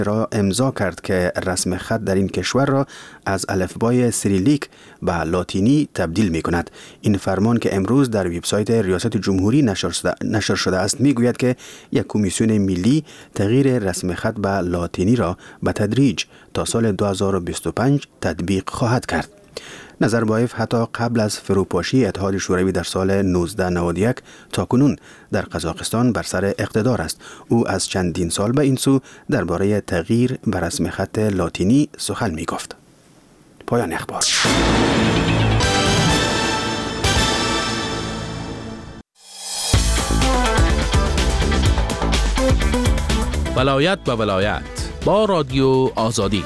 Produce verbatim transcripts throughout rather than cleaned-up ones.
را امضا کرد که رسم خط در این کشور را از الفبای سیریلیک به لاتینی تبدیل می کند. این فرمان که امروز در وبسایت ریاست جمهوری نشر شده است می گوید که یک کمیسیون ملی تغییر رسم خط به لاتینی را به تدریج تا سال دو هزار و بیست و پنج تطبیق خواهد کرد. نظربایف حتی قبل از فروپاشی اتحاد شوروی در سال نوزده نود و یک تا کنون در قزاقستان بر سر اقتدار است. او از چندین سال به این سو درباره تغییر به رسم خط لاتینی سخن می گفت. پایان اخبار. ولایت به ولایت با رادیو آزادی.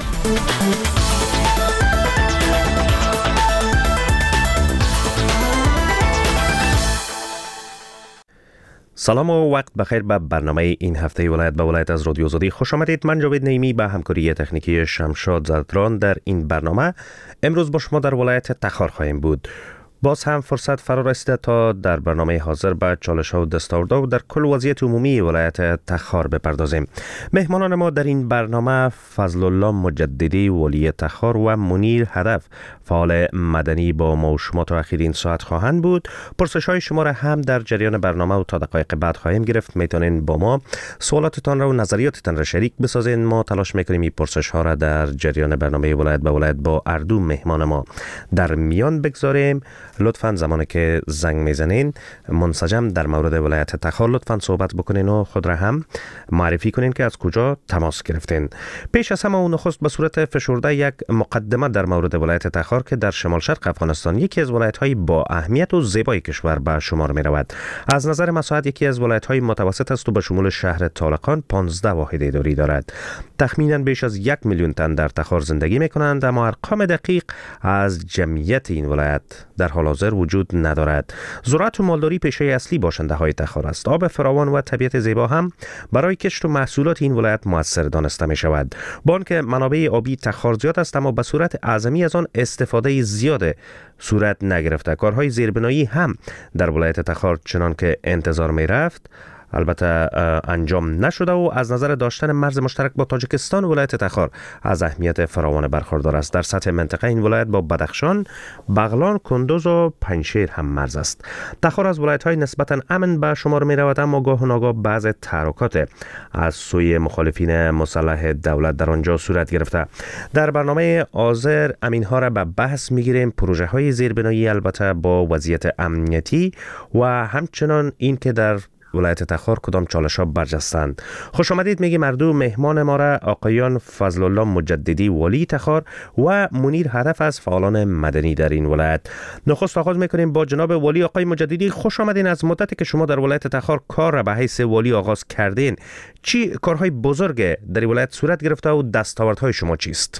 سلام و وقت بخیر به برنامه این هفته ولایت به ولایت از رادیو آزادی خوش آمدید. من جاوید نعیمی به همکاری تکنیکی شمشاد زرتران در این برنامه امروز با شما در ولایت تخار خواهیم بود. باز هم فرصت فرا رسیده تا در برنامه حاضر به چالش‌ها و دستاوردها و در کل وضعیت عمومی ولایت تخار بپردازیم. مهمانان ما در این برنامه فضل الله مجددی ولی تخار و منیر هدف فعال مدنی با ما و شما تا اخیر این ساعت خواهند بود. پرسش‌های شما را هم در جریان برنامه و تا دقایق بعد خواهیم گرفت. میتونین با ما سوالاتتان را و نظریاتتان را شریک بسازین. ما تلاش میکنیم این پرسش‌ها را در جریان برنامه ولایت به ولایت با اردو مهمان ما در میان بگذاریم. لطفاً زمانی که زنگ میزنین منسجم در مورد ولایت تخار لطفاً صحبت بکنین و خود را هم معرفی کنین که از کجا تماس گرفتین. پیش از همه و نخست به صورت فشرده یک مقدمه در مورد ولایت تخار که در شمال شرق افغانستان یکی از ولایت‌های با اهمیت و زیبای کشور به شمار می رود. از نظر مساحت یکی از ولایت‌های متوسط است و به شمول شهر طالقان پانزده واحد اداری دارد. تخمینا بیش از یک میلیون تن در تخار زندگی می‌کنند، اما ارقام دقیق از جمعیت این ولایت در حال حاضر وجود ندارد. زراعت و مالداری پیشه اصلی باشنده های تخار است. آب فراوان و طبیعت زیبا هم برای کشت و محصولات این ولایت مؤثر دانسته می شود. با آنکه منابع آبی تخار زیاد است، اما به صورت اعظمی از آن استفاده زیاد صورت نگرفته. کارهای زیربنایی هم در ولایت تخار چنان که انتظار می رفت البته انجام نشده و از نظر داشتن مرز مشترک با تاجیکستان ولایت تخار از اهمیت فراوان برخوردار است. در سطح منطقه این ولایت با بدخشان، بغلان، کندوز و پنجشیر هم مرز است. تخار از ولایت‌های نسبتاً امن به شمار می‌رود، اما گاه و ناگاه بعض تحرکات از سوی مخالفین مسلح دولت در آنجا صورت گرفته. در برنامه حاضر امین‌ها را به بحث می‌گیریم. پروژه‌های زیربنایی البته با وضعیت امنیتی و همچنان این که در ولایت تخار کدام چالش‌ها برجستند. خوش آمدید میگیم اردو مهمان ما را آقایان فضل الله مجددی ولی تخار و منیر هدف از فعالان مدنی در این ولایت. نخست آغاز میکنیم با جناب ولی. آقای مجددی خوش آمدین. از مدتی که شما در ولایت تخار کار را به حیث ولی آغاز کردین، چی کارهای بزرگ در این ولایت صورت گرفته و دستاوردهای شما چیست؟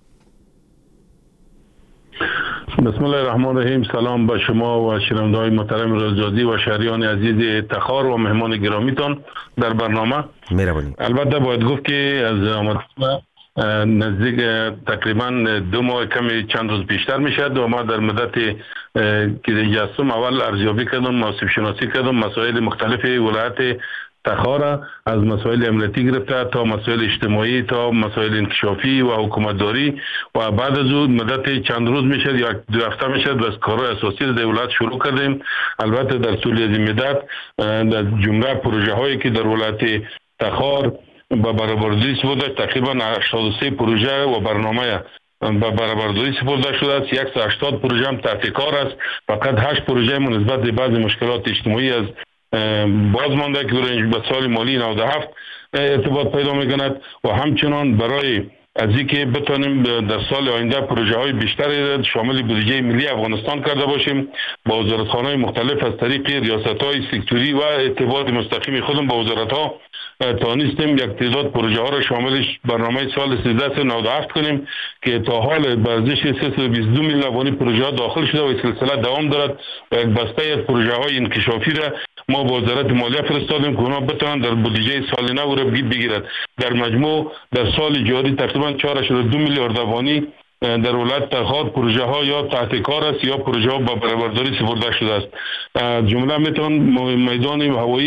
بسم الله الرحمن الرحیم. سلام به شما و شنونده‌های محترم رادیو و شهریان عزیز تخار و مهمان گرامیتان در برنامه. مهربانی. البته باید گفت که از آمد نزدیک تقریبا دو ماه کمی چند روز بیشتر میشد و ما در مدت که جستم اول ارزیابی کردم، موسم شناسی کردم، مسائل مختلف ولایت تخار از مسائل امنیتی گرفته تا مسائل اجتماعی تا مسائل انکشافی و حکومتداری و بعد از اون مدت چند روز میشد یا دو هفته میشد و از کارهای اساسی دولت شروع کردیم. البته در طول این مدت در جمله پروژه هایی که در ولایت تخار با برآوردگی سپرده تقریبا هشتاد و سه پروژه و برنامه با برآوردگی سپرده شده است. صد و هشتاد پروژه هم تحت کار است. فقط هشت پروژه نسبت به بعض مشکلات اجتماعی از باز مانده که به سال مالی نود و هفت ارتباط پیدا میکند و همچنان برای از اینکه بتونیم در سال آینده پروژه های بیشتری شامل بودجه ملی افغانستان کرده باشیم با وزارتخانه‌های مختلف از طریق ریاست های سکتوری و ارتباط مستقیم خودم با وزارت ها توانستیم یک تعداد پروژه ها را شامل برنامه سال سیزده نود و هفت کنیم که تا حال به ارزش سیصد و بیست و دو میلیون افغانی پروژه ها داخل شده و سلسله دوام دارد و یک بسته از پروژه های انکشافی را ما با وزارت مالیه فرستادیم که اونا بتوانند در بودجه سالانه او را بگیرد. در مجموع در سال جاری تقریبا چهار و دو میلیارد افغانی در ولایت تخار پروژه ها یا تحت کار است یا پروژه ها با برآورداری سپرده شده است. جمله میتوان میدان هوایی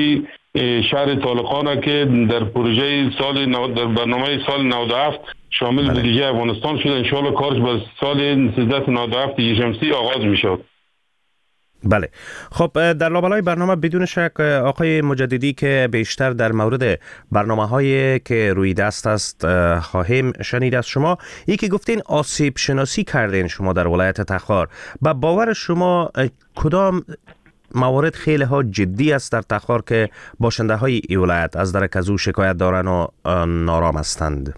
شهر طالقان که در پروژه سال در برنامه سال نود و هفت شامل بودجه افغانستان شد. ان شاء الله کارش به سال سیزده نود و هفت شمسی آغاز میشد. بله. خب در لابلای برنامه بدون شک آقای مجددی که بیشتر در مورد برنامه هایی که روی دست است خواهیم شنید از شما. یکی گفتین آسیب شناسی کردین شما در ولایت تخار. با باور شما کدام موارد خیلی ها جدی است در تخار که باشنده های ای ولایت از درک از او شکایت دارن و نارام هستند؟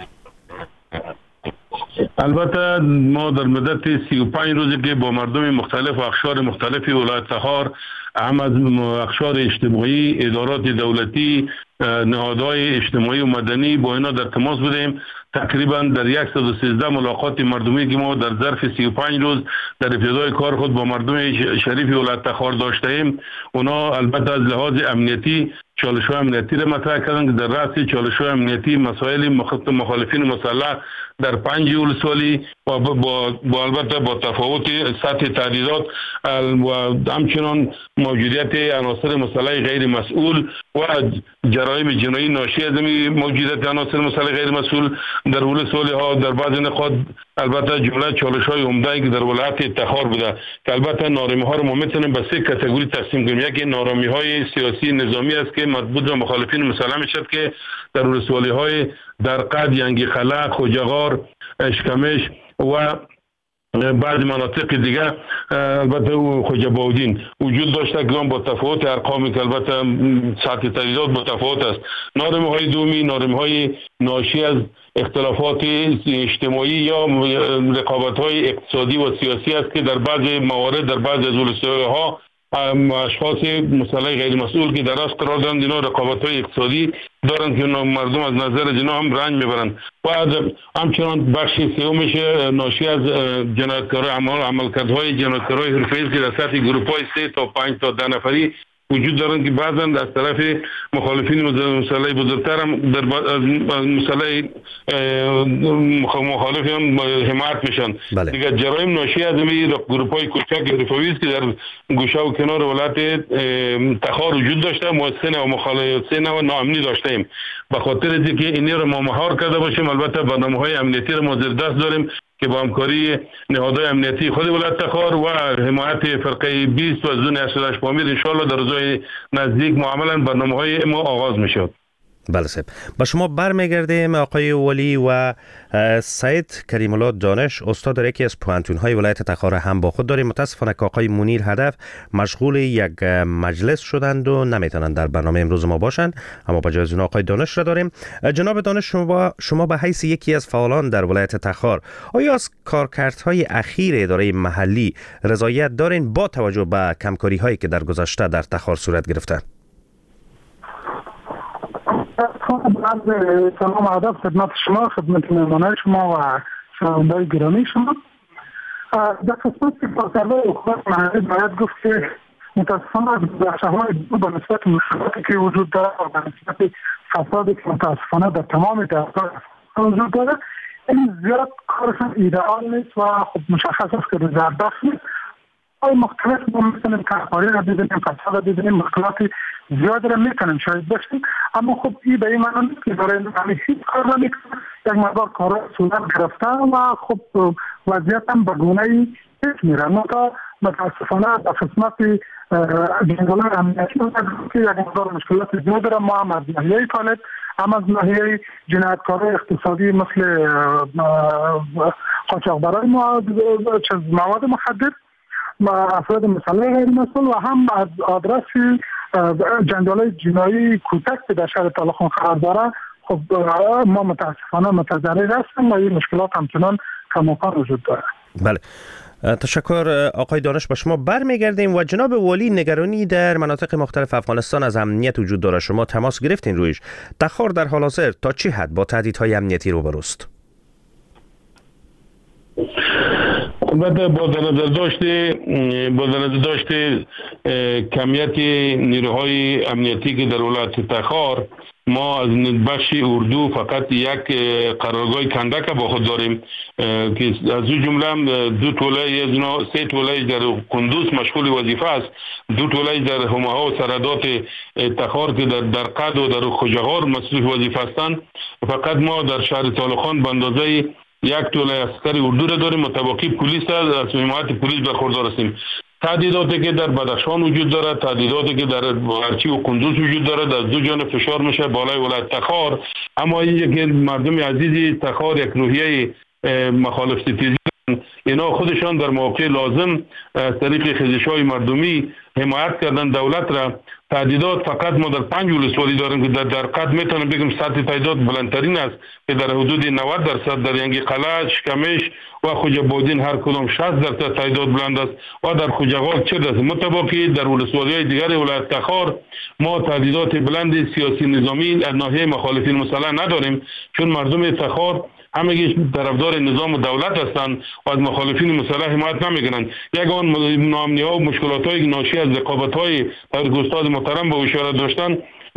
البته ما در مدت سی و پنج روزی که با مردم مختلف و اقشار مختلف ولایت تخار، هم از اقشار اجتماعی، ادارات دولتی، نهادهای اجتماعی و مدنی با اینا در تماس بودیم. تقریبا در صد و سیزده ملاقات مردمی که ما در ظرف سی و پنج روز در ابتدای کار خود با مردم شریف ولایت تخار داشتیم، اونا البته از لحاظ امنیتی چالش‌های امنیتی را مطرح کردن که در رأس چالش‌های امنیتی مسائل مخالفین مسلح در پنج ولسوالی و با, با البته با تفاوت سطح تعدیدات و همچنان موجودیت عناصر مسلح غیر مسئول و جرایم جنایی ناشی از موجودیت عناصر مسلح غیر مسئول در ولسوالی ها در بعض نقاط البته جمله چالش‌های عمده که در ولایت تخار بوده که البته نارمی‌ها رو ما می‌تونیم به سه کاتگوری تقسیم کنیم. یکی نارمی‌های سیاسی نظامی است که مربوط به مخالفین مسلح میشد که در ولسوالی‌های در قد، ینگی خلق، خوجغار، اشکمش و بعض مناطق دیگه البته خوجه باودین وجود داشته که با تفاوت ارقامی که البته سطح تعدیدات با تفاوت است. نارمی‌های دومی نارمی‌های ناشی از اختلافات اجتماعی یا رقابت‌های اقتصادی و سیاسی است که در بعض موارد در بعض از ولسوالی‌ها اشخاص مسلح غیر مسئول که در اصل قرار دارند اینا رقابت‌های اقتصادی دارند که مردم از نظر جنا هم رنج میبرند و همچنان بخش سومش ناشی از جنایتکارای عمل عملکردهای جنایتکارای حرفه‌ای که در سطح گروه‌های سه تا پنج تا ده نفری وجود دارند که بعضا از طرف مخالفین مسلح بزرگتر هم در از مسلح مخالف هم حمایت میشن. بله. دیگه جرایم ناشی از این گروه‌های کوچک حرفه‌ای است که در گوشه و کنار ولایت تخار وجود داشته. ما سه نوع مخالف سه نوع ناامنی داشتیم. به خاطر اینکه اینی رو ما مهار کرده باشیم البته برنامه‌های امنیتی رو ما زیر دست داریم که با همکاری نهادهای امنیتی خود ولایت تخار و حمایت فرقه بیست و زون اسدش پامیر ان شاء الله در روزهای نزدیک معاملا برنامه‌های ما آغاز می‌شود. بله صاحب. با شما برمیگردیم آقای ولی و سید کریم الله دانش استاد در یکی از پوهنتون‌های ولایت تخار هم با خود داریم. متاسفانه که آقای منیر هدف مشغول یک مجلس شدند و نمیتونن در برنامه امروز ما باشند، اما با جای از اون آقای دانش را داریم. جناب دانش، شما شما به حیث یکی از فعالان در ولایت تخار آیا از کارکردهای اخیر اداره محلی رضایت دارین با توجه به کمکاری‌هایی که در گذشته در تخار صورت گرفته؟ سلام ادب خدمت شما، خدمت مهمانان شما و شنوندگان گرامی شما. در قسمت کارکردهای حکومت محلی باید گفت که متاسفانه از گذشته‌های دور به نسبت مشکلاتی که وجود داره و به نسبت فسادی که متاسفانه در تمام دستگاه وجود داره این زیاد کارشون ایدئال نیست و خب مشخص است که رضایت‌بخش نیست. های مختلف ما میتونیم کارکاری را ببینیم، فساد را ببینیم، مشکلاتی زیاد را میتونیم شاید داشتیم، اما خب این به این معنی نیست که برای همه هیچ کار را میکنیم. یک مقدار کارها صورت گرفته و خب وضعیت هم به گونه‌ای پیش میره. ما تا متاسفانه در قسمت جنگل‌های امنیتی که یک مقدار مشکلات زیاد را ما هم از ناحیه طالب هم از ناحیه جنایتکارای اقتصادی مثل قاچاقبرای مواد مخدر و افراد مسلح غیر مسئول و هم از آدرس جنجال‌های جنایی کوچک که در شهر طالقان قرار داره خب ما متاسفانه متضرر هستیم و این مشکلات همچنان کماکان وجود داره. بله، تشکر آقای دانش. با شما برمیگردیم و جناب ولی نگرانی در مناطق مختلف افغانستان از امنیت وجود داره، شما تماس گرفتین رویش. تخار در حال حاضر تا چه حد با تهدیدهای امنیتی روبروست؟ البته با در نظر داشته با در نظر داشته کمیت نیروهای امنیتی که در ولایت تخار ما از بخش اردو فقط یک قرارگاه کندک با خود داریم که از او جمله دو توله یزنا سه توله در کندوز مشغول وظیفه است، دو توله در همها و سردات تخار که در در قد و در خوجهار مسئول وظیفه هستند. فقط ما در شهر طالقان به اندازه یک توله عسکر اردو را داریم، متوقی پلیس از حمایت پلیس برخوردار هستیم. تعدیداتی که در بدخشان وجود دارد، تعدیداتی که در ارچی و کندوز وجود دارد، از دو جانب فشار میشه بالای ولایت تخار. اما این که مردم عزیزی تخار یک روحیه مخالف ستیزی، اینا خودشان در مواقع لازم از طریق خیزش‌های مردمی حمایت کردن دولت را. تعدیدات فقط ما در پنج ولسوالی داریم که در در قد میتونم بگم سطح تعداد بلندترین است که در حدود نود درصد در ینگ قلعه، شکمش و خوجبادین هر کدام شصت درصد تعداد بلند است و در خوجغال چهل درصد. متفاوتی در ولسوالی‌های دیگر ولایت تخار ما تعدادات بلند سیاسی نظامی از ناحیه مخالفین مسلح نداریم، چون مردم تخار همگیش طرفدار نظام و دولت هستند و از مخالفین مسلح حمایت نمیکنند. یگان ناامنی‌ها و مشکلات‌های ناشی از رقابت‌های در استاد محترم به اشاره داشتن،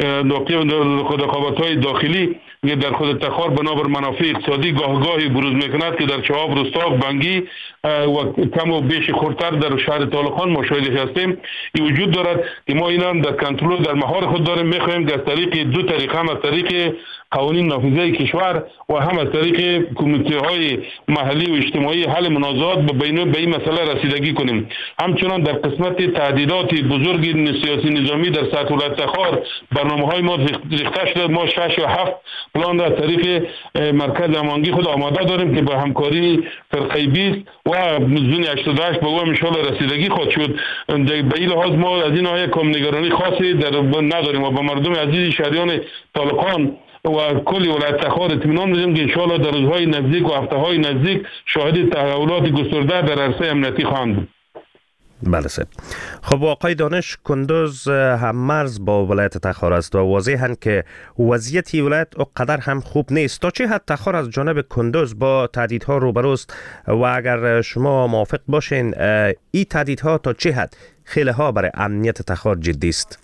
رقابت‌های داخلی که در خود تخار بنابر منافع اقتصادی گاه گاهی بروز میکند که در چهاب، رستاق، بنگی و کم و بیش خردتر در شهر طالقان مشاهده هستیم. این وجود دارد که ما اینا در کنترل در مهار خود داریم. میخواهیم که از طریق دو طریق، هم از طریق قوانین نافذه کشور و هم از طریق کمیته های محلی و اجتماعی حل منازعات به بین به این مسئله رسیدگی کنیم. همچنان در قسمت تعدیلات بزرگ سیاسی نظامی در سطح ولایت تخار برنامه های ما ریخته شده. ما شش و هفت پلان را از طریق مرکز امانگی خود آماده داریم که با همکاری فرقه بیست و زون هشتاد و هشت به او ان شاء الله رسیدگی خواهد شد. به این لحاظ ما از این ناحیه کم نگرانی خاصی در نداریم و با مردم عزیز شهریان طالقان و کلی ولایت تخار اطمینان میدیم که ان شاء الله در روزهای نزدیک و هفته‌های نزدیک شاهد تحولات گسترده در عرصه امنیتی خواهند بود. بله سه. خب آقای دانش، کندوز هم مرز با ولایت تخار است و واضحاً که وضعیت ولایت اقدر هم خوب نیست. تا چه حد تخار از جانب کندوز با تهدیدها روبروست و اگر شما موافق باشین این تهدیدها تا چه حد خیلی ها برای امنیت تخار جدی است؟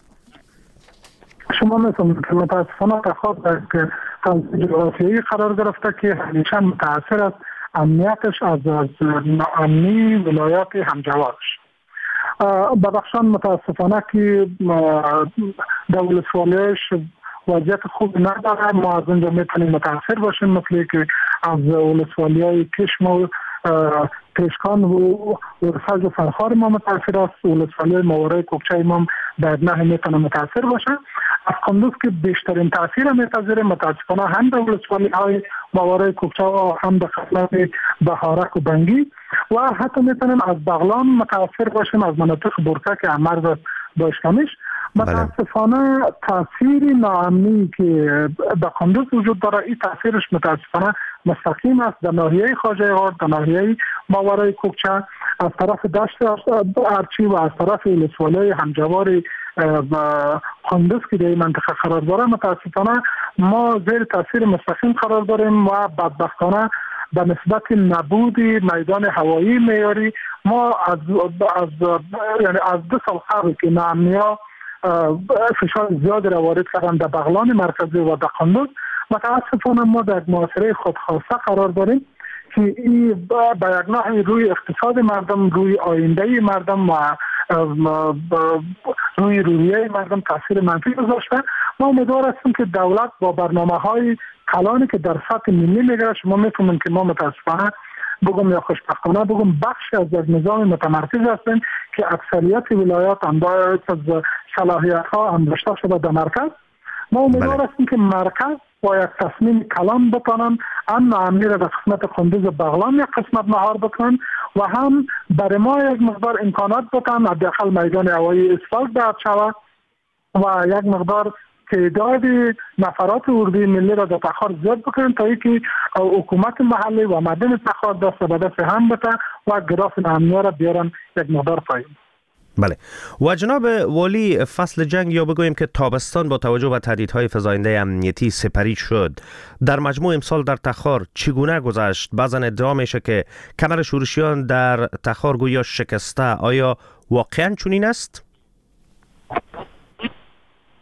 شما میتونید که متاسفانه تخار در حوزه جغرافیایی قرار گرفته که همیشه متاثر از امنیتش از ناامنی ولایات همجوارش. بدخشان متاسفانه که در ولسوالیش وضعیت خوب نداره. ما از اونجا میتونیم متاثر باشیم، مثل که از ولسوالی‌های کشم و ترشکان و ورفج و فرخار ما متاثر است. ولسوالی‌های ماورای کوکچه ما در نه میتونه متاثر باشه. از کندوز که بیشترین تاثیر میپذیره متاسفانه هم در ولسوالی‌های ماورای کوکچه و هم در خدمت بهارک و بنگی و حتی میتونیم از بغلان متاثر باشیم، از مناطق برکه که مرز با اشکمش. متاسفانه تاثیر ناامنی که در کندوز وجود داره، این تاثیرش متاسفانه مستقیم است در ناحیه خواجه غار، در ناحیه ماورای کوکچه، از طرف دشت ارچی و از طرف ولسوالی همجوار کندوز که در این منطقه قرار داره. متاسفانه ما زیر تاثیر مستقیم قرار داریم و بدبختانه به نسبت نبود میدان هوایی معیاری ما از از یعنی از دو سال قبل که ناامنی‌ها فشار زیاد را وارد کردن در بغلان مرکزی و در کندوز، متاسفانه ما در محاصره خودخواسته قرار داریم که این به یک نحوی روی اقتصاد مردم، روی آینده مردم و روی رویه مردم تاثیر منفی گذاشته. ما امیدوار هستیم که دولت با برنامه‌های کلانی که در سطح ملی میگیره، شما میفهمید که ما متاسفانه بگم یا خوشبختانه بگم بخشی از یک نظام متمرکز هستیم که اکثریت ولایات اندازه از صلاحیت‌ها انداشته شده در مرکز. ما امیدوار هستیم که مرکز با یک تصمیم کلان بکنن هم ناامنی را در قسمت کندوز و بغلان یک قسمت مهار بکنن و هم برای ما یک مقدار امکانات بکنن حداقل میدان هوایی اسفالت داد شود و یک مقدار تعداد نفرات اردوی ملی را در تخار زیاد بکنن تا اینکه حکومت محلی و مردم تخار دست به دست هم بده و گراف ناامنی را بیارن یک مقدار پایین. بله. و جناب والی، فصل جنگ یا بگوییم که تابستان با توجه به تهدیدهای فزاینده امنیتی سپری شد. در مجموع امسال در تخار چگونه گذشت؟ بعضن ادعا میشه که کمر شورشیان در تخار گویا شکسته. آیا واقعا چنین است؟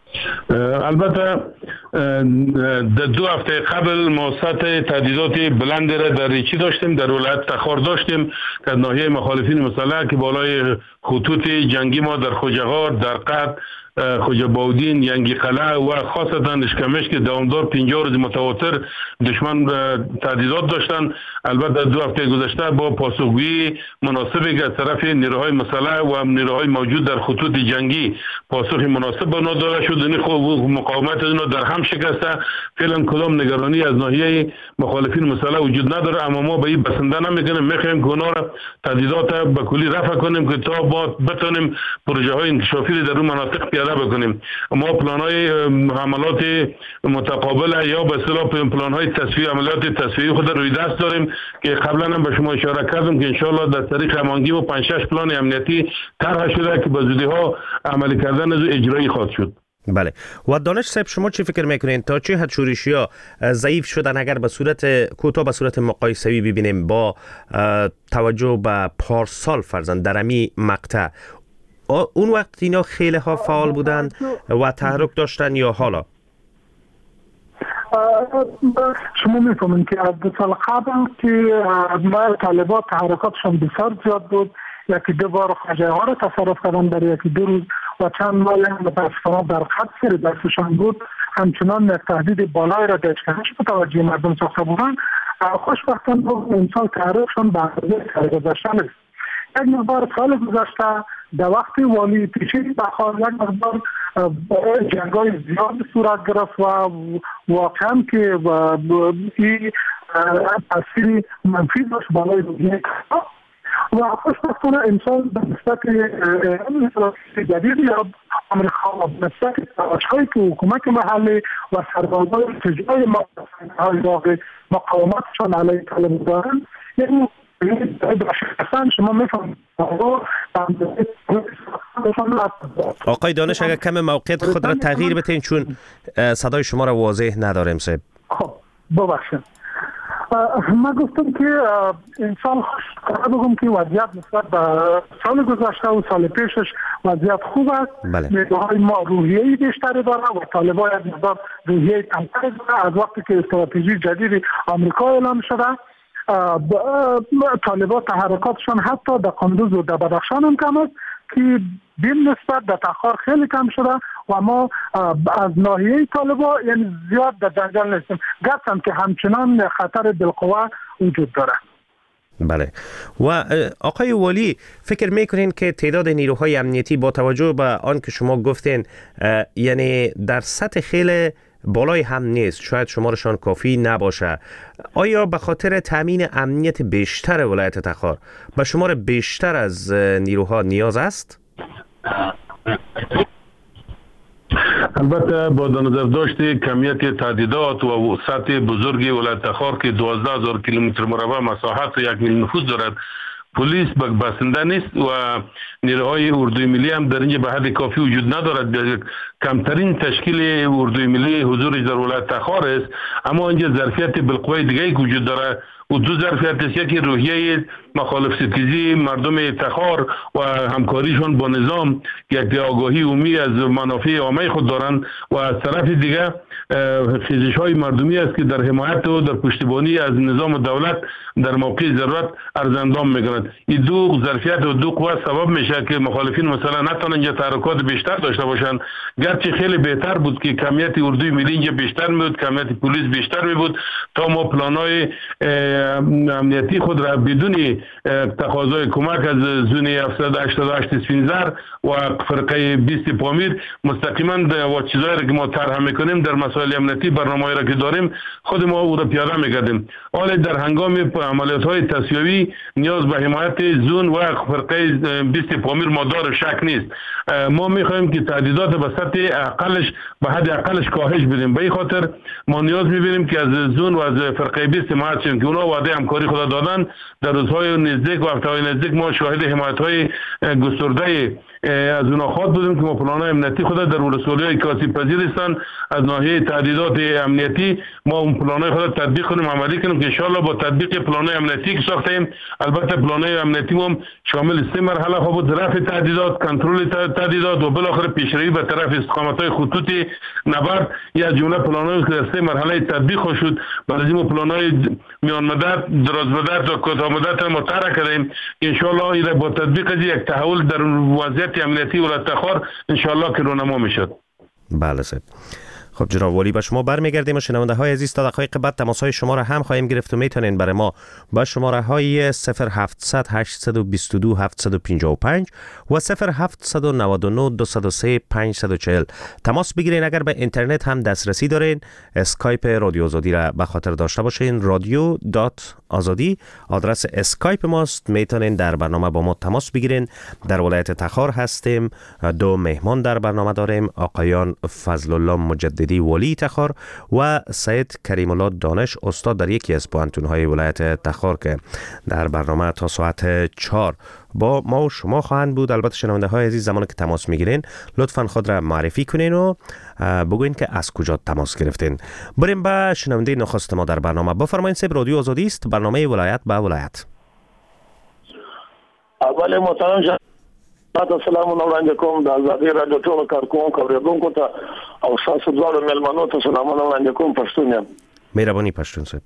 البته در دو هفته قبل ما سطح تهدیدات بلند را در ریچی داشتیم، در ولایت تخار داشتیم که ناحیه مخالفین مسلح که بالای خطوط جنگی ما در خوجغار، در قد، خوجه باودین، ینگی قلعه و خاصتا اشکمش که دوامدار پنجاه روز متواتر دشمن تهدیدات داشتن. البته دو هفته گذشته با پاسخگویی مناسبی که از طرف نیروهای مسلح و نیروهای موجود در خطوط جنگی پاسخ مناسب بنا داده شد. این مقاومت اینا در هم شکسته. فعلا کدام نگرانی از ناحیه مخالفین مسلح وجود نداره، اما ما به این بسنده نمیکنیم. میخوایم که اونا را تهدیدات به کلی رفع کنیم که تا با بتونیم پروژه های انکشافی در اون مناطق پیاده بکنیم. ما پلان های حملات متقابل یا به اصطلاح پلان های تصفیه، عملیات تصفیه خود روی دست داریم که قبلا هم به شما اشاره کردم که ان شاء الله در طریق هماهنگی و پنج شش پلان امنیتی طرح شده که به زودی ها عملی کردن از اجرایی خواهد شد. بله. و دانش صاحب شما چی فکر میکنین تا چه حد شورشی‌ها ضعیف شدن اگر به صورت کوتاه به صورت مقایسه‌ای ببینیم با توجه به پارسال فرضاً در امی مقطع؟ اون وقت اینا خیلی ها فعال بودن و تحرک داشتن یا حالا؟ شما میفهمین که از دو سال قبل که طالبان تحرکاتشان بسیار زیاد بود، یکی دو بار خواجه ها را تصرف کردن در یکی دو روز و چند ماه متاسفانه در خط سر دستشان بود. همچنان یک تهدید بالای را در اشکنش متوجه مردم ساخته بودن. خوشبختانه این سال تحرکشان به اندازه سال گذشته نیست. یک مقدار سال گذشته در وقت والی پیشین بخار یک مقدار جنگای زیاد صورت گرفت و واقعا که این تاثیر منفی داشت بالای روحیه و خوشبختانه امسال به نسبت جدید یا امریکا و به نسبت تلاش‌هایی که حکومت محلی و سربازان ارتجاعی مقاومتشان علیه طالبان دارند، یعنی اصلا شما میفهمید. آقای دانش اگر کم موقعیت خود را تغییر بتین چون صدای شما را واضح نداریم صاحب. خب ببخشید. من گفتم که این سال بگم که وضعیت نسبت به سال گذشته و سال پیشش وضعیت خوب است. بله. نیروهای ما روحیه‌ای بیشتری داره و طالبان یک مقدار روحیه کمتری داره. از وقتی که استراتژی جدید آمریکا اعلام شده، طالبان تحرکاتشان حتی در قندوز و در بدخشان هم کم است که بین نسبت در تخار خیلی کم شده و ما از ناحیه طالبان یعنی زیاد در جنگل نیستیم، گفتم که همچنان خطر بالقوه وجود داره. بله. و آقای والی فکر میکنین که تعداد نیروهای امنیتی با توجه به آن که شما گفتین یعنی در سطح خیلی بالای هم نیست، شاید شمارشان کافی نباشه، آیا به خاطر تامین امنیت بیشتر ولایت تخار به شمار بیشتر از نیروها نیاز است؟ البته با نظر داشت کمیت تهدیدات و سطح بزرگی ولایت تخار که دوازده هزار کیلومتر مربع مساحت و یک میلیون نفوس دارد، پلیس بسنده نیست و نیروهای اردوی ملی هم در اینجا به حد کافی وجود ندارد. کمترین تشکیل اردوی ملی حضورش در ولایت تخار است، اما اینجا ظرفیت بالقوه دیگه وجود داره و دو ظرفیت است. یکی روحیه مخالف ستیزی مردم تخار و همکاریشون با نظام، یک آگاهی عمومی از منافع عامه خود دارند و از طرف دیگه خیزش های مردمی است که در حمایت و در پشتیبانی از نظام و دولت در موقع ضرورت ارزندام میکنند. این دو ظرفیت و دو قوه سبب میشه که مخالفین مثلا نتونن اینجا تحرکات بیشتر داشته باشند. گرچه خیلی بهتر بود که کمیت اردوی ملی اینجا بیشتر میبود، کمیت پلیس بیشتر میبود تا ما پلانای امنیتی خود را بدون تقاضای کمک از زون هفتصد و هشتاد و هشت اسفینزر و فرقه بیست پامیر مستقیما و چیزایی که ما طرح میکنیم در مسائل امنیتی برنامه‌ای را که داریم خود ما او را پیاده میکردیم. حالا در هنگام عملیات‌های تصفیه‌ای نیاز به حمایت زون و فرقه بیست پامیر مدار شک نیست. ما میخوایم که تهدیدات به سطح اقلش به حد اقلش کاهش بدیم. به این خاطر ما نیاز میبینیم که از زون و از فرقه بیست حمایت شیم که اونا وعده همکاری خود دادن. در روزهای نزدیک و هفته‌های نزدیک ما شاهد حمایت‌های گسترده از اونها خواد بودیم که ما پلان‌های امنیتی خود در ولسوالی‌های کاسب پذیر هستند، از ناحیه تهدیدات امنیتی ما اون پلان‌های خود تطبیق کنیم، عملی کنیم که ان شاء الله با تطبیق پلان‌های امنیتی که ساختیم، البته پلان‌های امنیتی هم شامل سه مرحله خود: رفع تهدیدات، کنترل تهدیدات و بالاخره پیشروی به طرف استقامت‌های خطوط نبرد. یا جمله پلان‌هایی که در سه مرحله تطبیق شد. بعد از این پلان‌های میان مدت، دراز مدت و کوتاه مدت ما طرح کردیم. ان شاء الله این با تطبیق از یک تحول در وضعیت امنیتی ولایت تخار ان شاء الله که رونما میشد. بله صاحب. خب جناب والی به شما برمیگردیم و شنونده های عزیز تا دقایق بعد تماس های شما را هم خواهیم گرفت و میتونین برای ما با شماره های صفر هفتصد هشتصد و بیست و دو هفتصد و پنجاه و پنج و صفر هفتصد و نود و نه دویست و سه پانصد و چهل تماس بگیرین. اگر به اینترنت هم دسترسی دارین اسکایپ رادیو آزادی را به خاطر داشته باشین، رادیو دات آزادی آدرس اسکایپ ماست. میتونین در برنامه با ما تماس بگیرین. در ولایت تخار هستیم، دو مهمان در برنامه داریم، آقایان فضل الله مجددی ولی تخار و سید کریم الله دانش استاد در یکی از پوهنتون‌های ولایت تخار که در برنامه تا ساعت چهار با ما و شما خواهند بود. البته شنونده های عزیز زمانی که تماس میگیرین لطفاً خود را معرفی کنین و بگوین که از کجا تماس گرفتین. بریم به شنونده نخست ما در برنامه. بفرمایید سب رادیو آزادی است، برنامه ولایت به ولایت. اول محترم جناب السلام علیکم د آزادی رادیو ټول کارکونکو اوریدونکو ته او تاسو دواړو مېلمنو ته سلامونه وړاندې کوم. پښتون یم. مهرباني پښتون صاحب.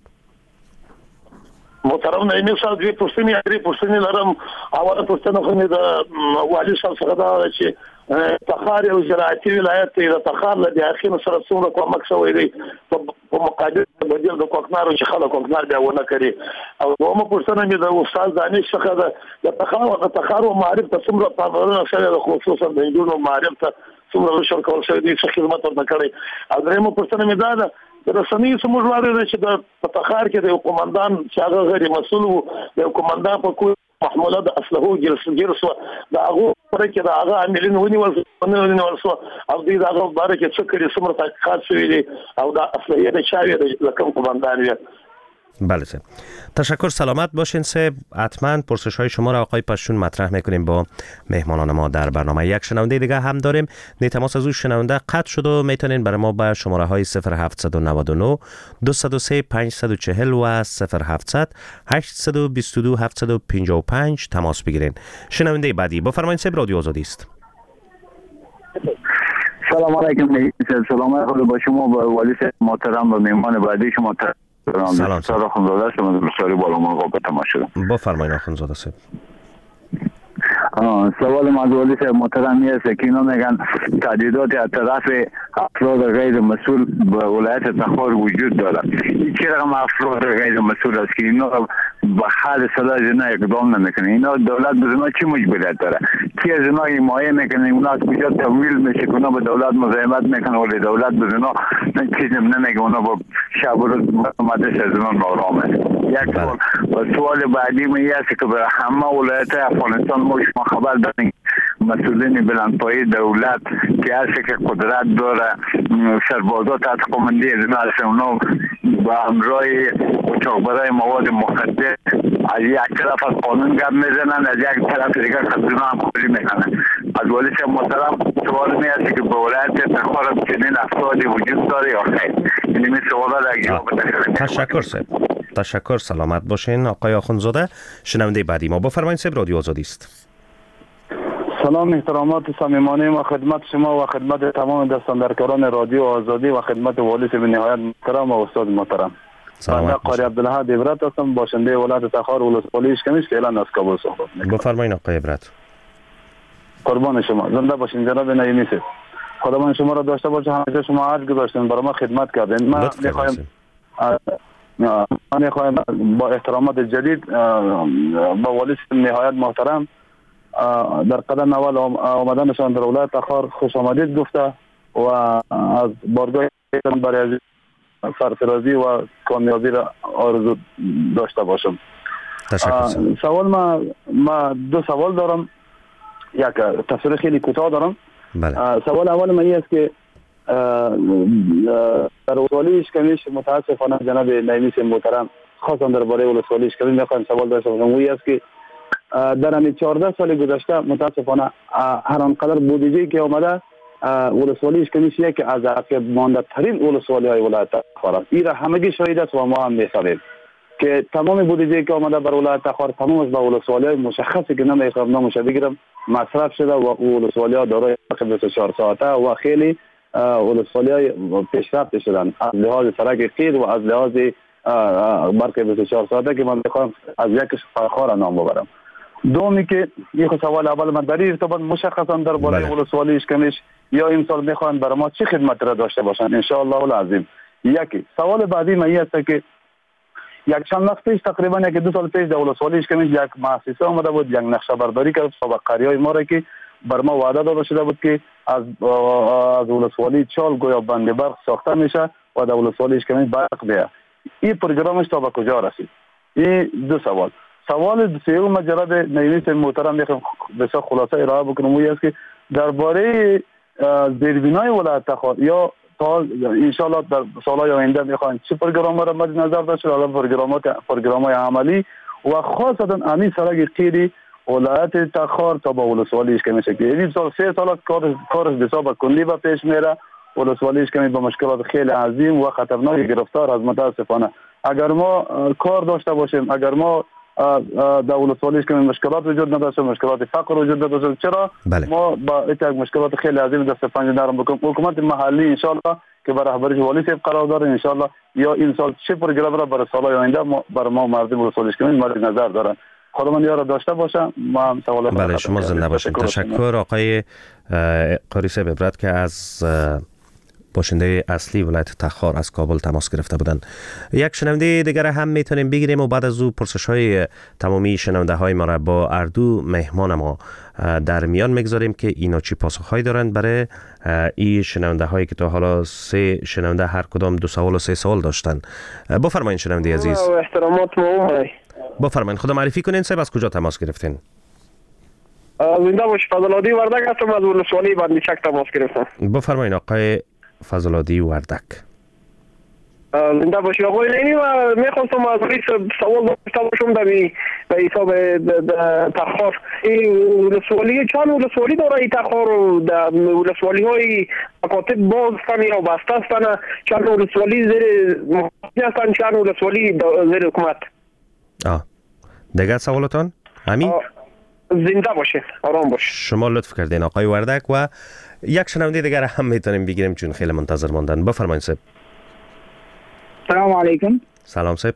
محترم نعیمی صاحب دوی پوښتنې اړې پوښتنې لرم. اوله پوښتنه خو مې د والي صاحب څخه دا چې تخار یو زراعتي ولایت دی، د تخار له داخلو سره څومره کومک شوی دی په مقابل بدیل د کوکنارو چې خلک کوکنار بیا ونه کړي. او دومره پوښتنه مې د استاد دانش څخه د تخار د تخار او معارف ته څومره پاملرنه شوې ده، خصوصا د نجونو معارف ته څومره رشوت کول شوی دی، څه خدمت ورته کړی. او درېیمه پوښتنه مې دا ده د رسنیو څخه وړاندې چې د تخار کې د یو قومندان چې هغه غیر مسؤل وو، د یو قومندان په کوم محموله د اسلحو ګرسو د هغه پر کې د هغه عاملین ونیول ونیول شو او دوی د هغه باره کې څه کړي، څومره تحقیقات شوي دي او د اصلحې د چا وي د کوم قومندان وي. بله صاحب تشکر، سلامت باشین صاحب. حتما پرسش های شما را آقای پشتون مطرح میکنیم با مهمانان ما در برنامه. یک شنونده دیگه هم داریم، نی تماس از او شنونده قطع شد و میتونین برای ما با شماره های صفر هفتصد و نود و نه دویست و سه پانصد و چهل و صفر هفتصد هشتصد و بیست و دو هفتصد و پنجاه و پنج تماس بگیرین. شنونده بعدی بفرمایید صاحب، رادیو آزادی است. سلام علیکم. سلام علیکم با شما با والی محترم و مهمان بعدی شما. سلام سلام خانزاده شما بسیاری بالا مرغوب تماس شدم. بفرمایید خانزاده صاحب. سوال مازولی صاحب محترم است که اینا میگن تهدیدات از طرف افراد غیر مسئول به ولایت تخار وجود دارد. چه رقم افراد غیر مسئول است که اینا به حال صلاح اینا اقدام نمیکنه؟ اینا دولت به اینا چی مجبوریت داره؟ کی از اینا حمایت میکنه؟ اونا از کجا تمویل میشه که اونا به دولت مزاحمت میکنه ولی دولت به اینا چیزی نمیگه، اونا با شب و روز مدرسه از اینا نارامه. یک سوال و سوال بعدی می است که به همه ولایت افغانستان ما شما خبر دارین مسئولین بلندپایه دولت که هست که قدرت داره سربازات از قومندی از اینا هست، اونا با همراه قاچاقبرای مواد مخدر از یک طرف از قانون گپ میزنن، از یک طرف دیگه خزینه هم خوری میکنن. از والی صاحب محترم سوال می است که به ولایت تخار چنین افرادی وجود داره یا خیر؟ یعنی می سوالا را جواب بده. تشکر صاحب. تشکر، سلامت باشین آقای آخوندزاده. شنونده بعدی ما بفرمایید صاحب، رادیو آزادی است. سلام احترامات صمیمانه ما خدمت شما و خدمت تمام دستاندرکاران رادیو آزادی و خدمت والی صاحب نهایت محترم و استاد محترم. من قاری عبدالحد عبرت هستم، باشنده ولایت تخار ولسوالی اشکمیش که الان از کابل صحبت میکنم. بفرمایید آقای عبرت. قربان شما، زنده باشین جناب نعیمی صاحب. خدا من شما را داشته باشه، همیشه شما عرض گذاشتین، برای ما خدمت کردین. من میخوایم من میخوایم با احترامات جدید با والی صاحب نهایت محترم در قدم اول آمدنشان در ولایت تخار خوش آمدید گفته و از بارگاه برای سرفرازی و کامیابی را آرزو داشته باشم. تشکر. سوال ما ما دو سوال دارم، یک تصویر خیلی کوتاه دارم. بله. سوال اول من این است که در ولسوالی اشکمیش متاسفانه جناب نعیمی صاحب محترم خاصا درباره ولسوالی اشکمیش میخوایم سوال داشته باشم. اون است که در همین چهارده سال گذشته متاسفانه هر آنقدر بودجه‌ای که آمده ولسوالی اشکمیش یکی از عقب مانده ترین ولسوالی های ولایت تخار است. این را همگی شاهد است و ما هم می‌شویم که تمام بودجه‌ای که آمده بر ولایت تخار تمامش به ولسوالی های مشخصی که نمی‌خوام نامش بگیرم مصرف شده و ولسوالی ها دارای بیست و چهار ساعته و خیلی ولسوالی های پیشرفته شدن از لحاظ سرک قیر و از لحاظ برق بیست و چهار ساعته که من می‌خوام از یک فرخار نام ببرم. دومی که این سوال اول من در این ارتباط مشخصا در بالای ولسوالی اشکمیش یا این سال میخوان برای ما چه خدمت را داشته باشن ان شاء الله العظیم. یکی سوال بعدی من است که یک چند وقت پیش تقریبا یک دو سال پیش در ولسوالی اشکمیش یک مؤسسه آمده بود یک نقشه برداری کرد سابق قریای ما را که بر ما وعده داده شده بود که از از ولسوالی چال گویا بند برق ساخته میشه و در ولسوالی اشکمیش برق بیه. این پروگرامش تا به کجا رسید؟ این دو سوال. سوال سوم جناب نایب محترم میخوام بسیار خلاصه ارائه بکنم و است که درباره زیربنای ولایت تخار یا تا ان شاء الله در سالهای آینده میخواین چه پروگرام را مد نظر داشته حالا پروگرامات پروگرام‌های عملی و خاصتا همین سرک قیری ولایت تخار تا به ولسوالی اشکمیش که این سال سه سال کار کارش بسیار کلی به پیش میره. ولسوالی اشکمیش با مشکلات خیلی عظیم و خطرناک گرفتار از متاسفانه اگر ما کار داشته باشیم اگر ما در ولسوالی که مشکلات وجود نداشته مشکلات فقر وجود نداشته چرا بله. ما با این مشکلات خیلی عظیم دست پنجه نرم بکنیم. حکومت محلی ان شاء الله که بر رهبری والی صاحب قرار داره ان شاء الله یا این سال چه پروگرام را برای سالهای آینده ما بر ما مردم ولسوالی که مد نظر دارن خدا من یارو داشته باشم ما هم سوال بله شما زنده باشید. تشکر آقای قاری صاحب عبرت که از باشنده اصلی ولایت تخار از کابل تماس گرفته بودند. یک شنونده دیگر هم میتونیم بگیریم و بعد از او پرسش های تمامی شنونده های ما را با اردو مهمان ما در میان میگذاریم که اینا چی پاسخ هایی دارند برای این شنونده هایی که تا حالا سه شنونده هر کدام دو سوال و سه سوال داشتن. بفرمایید شنونده عزیز. احترامات ما. بفرمایید خدا معرفی کنین صاحب از کجا تماس گرفتین؟ زنده باش فضلادی وردک هستم از ولسوالی بندیچک تماس گرفتم. بفرمایید آقای فضلادی وردک. زنده باشی آقای لینی و میخواستم از رئیس سوال داشته باشم در به حساب تخار این ولسوالی چند ولسوالی داره این تخار و در ولسوالی های مکاتب باز هستن یا بسته هستن چند ولسوالی زیر محافظه هستن چند ولسوالی زیر حکومت. آه دیگر سوالتان؟ همین؟ زنده باشید آرام باش. شما لطف کردین آقای وردک و یک شنونده دیگر هم میتونیم بگیریم چون خیلی منتظر ماندن. بفرمایید صاحب. سلام علیکم. سلام صاحب.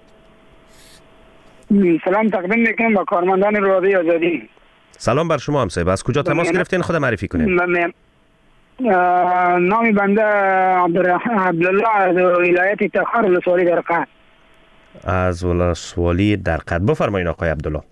سلام تقدیم میکنم با کارمندان رادیو آزادی. سلام بر شما هم صاحب. از کجا تماس گرفتین خود معرفی کنین؟ نام بنده عبدالله از ولایت تخار ولسوالی درقد. از ولسوالی درقد. بفرمایید آقای عبدالله.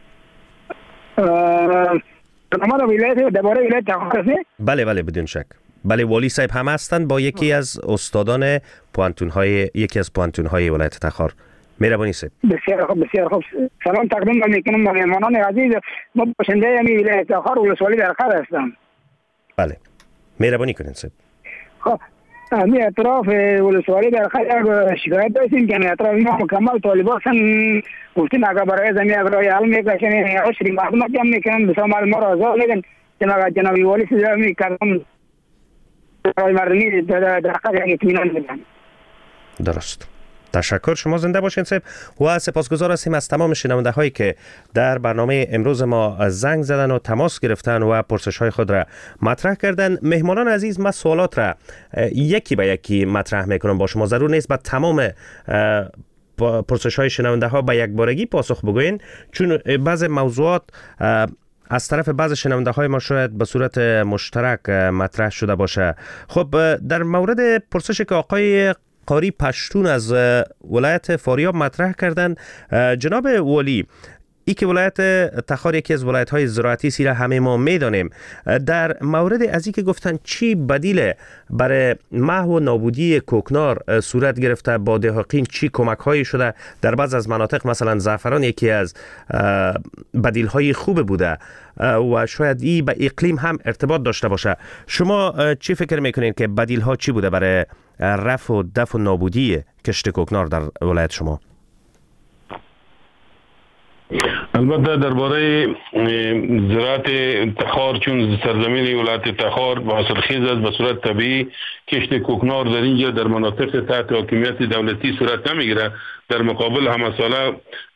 نام ولایت درباره ولایت تخار است؟ بله بله بدون شک. بله والی صاحب هم هستند با یکی از استادان پوانتون های یکی از پوانتون های ولایت تخار. مهربانی صاحب. بسیار خوب بسیار خوب. سلام تقدیم میکنم به مهمانان عزیز. ما باشنده همین ولایت تخار ولسوالی درقد هستم. بله. مهربانی کنید صاحب. خب همین اطراف ولسوالی درقد یک شکایت داشتیم که اطراف ما مکمل طالبان هستن. گفتیم اگر برای زمین اگرای حل میکشن عشری معلومات هم میکنن بسیار معلومات را آزاد میدن جناب جنابی والی سیده میکردم برای مردمی درقد یک اطمینان میدن. درست. تشکر شما زنده باشین صاحب و سپاسگزار هستیم از تمام شنونده هایی که در برنامه امروز ما زنگ زدن و تماس گرفتن و پرسش های خود را مطرح کردن. مهمانان عزیز من سوالات را یکی به یکی مطرح میکنم با شما ضرور نیست با تمام پرسش های شنونده ها با یک بارگی پاسخ بگوین چون بعض موضوعات از طرف بعض شنونده های ما شاید به صورت مشترک مطرح شده باشه. خب در مورد پرسش که آقای قاری پشتون از ولایت فاریاب مطرح کردن جناب والی ای که ولایت تخار یکی از ولایت های زراعتی سیره همه ما میدانیم در مورد از ای که گفتن چی بدیل برای محو و نابودی کوکنار صورت گرفته با دهقین چی کمک هایی شده در بعض از مناطق مثلا زعفران یکی از بدیل های خوب بوده و شاید ای به اقلیم هم ارتباط داشته باشه. شما چی فکر میکنین که بدیل ها چی بوده برای رفع و دفع و نابودی کشت کوکنار در ولایت شما؟ البته درباره زراعت تخار، چون سرزمین ولایت تخار حاصلخیز است، به صورت طبیعی کشت کوکنار در اینجا در مناطق تحت حاکمیت دولتی صورت نمیگیره. در مقابل همه ساله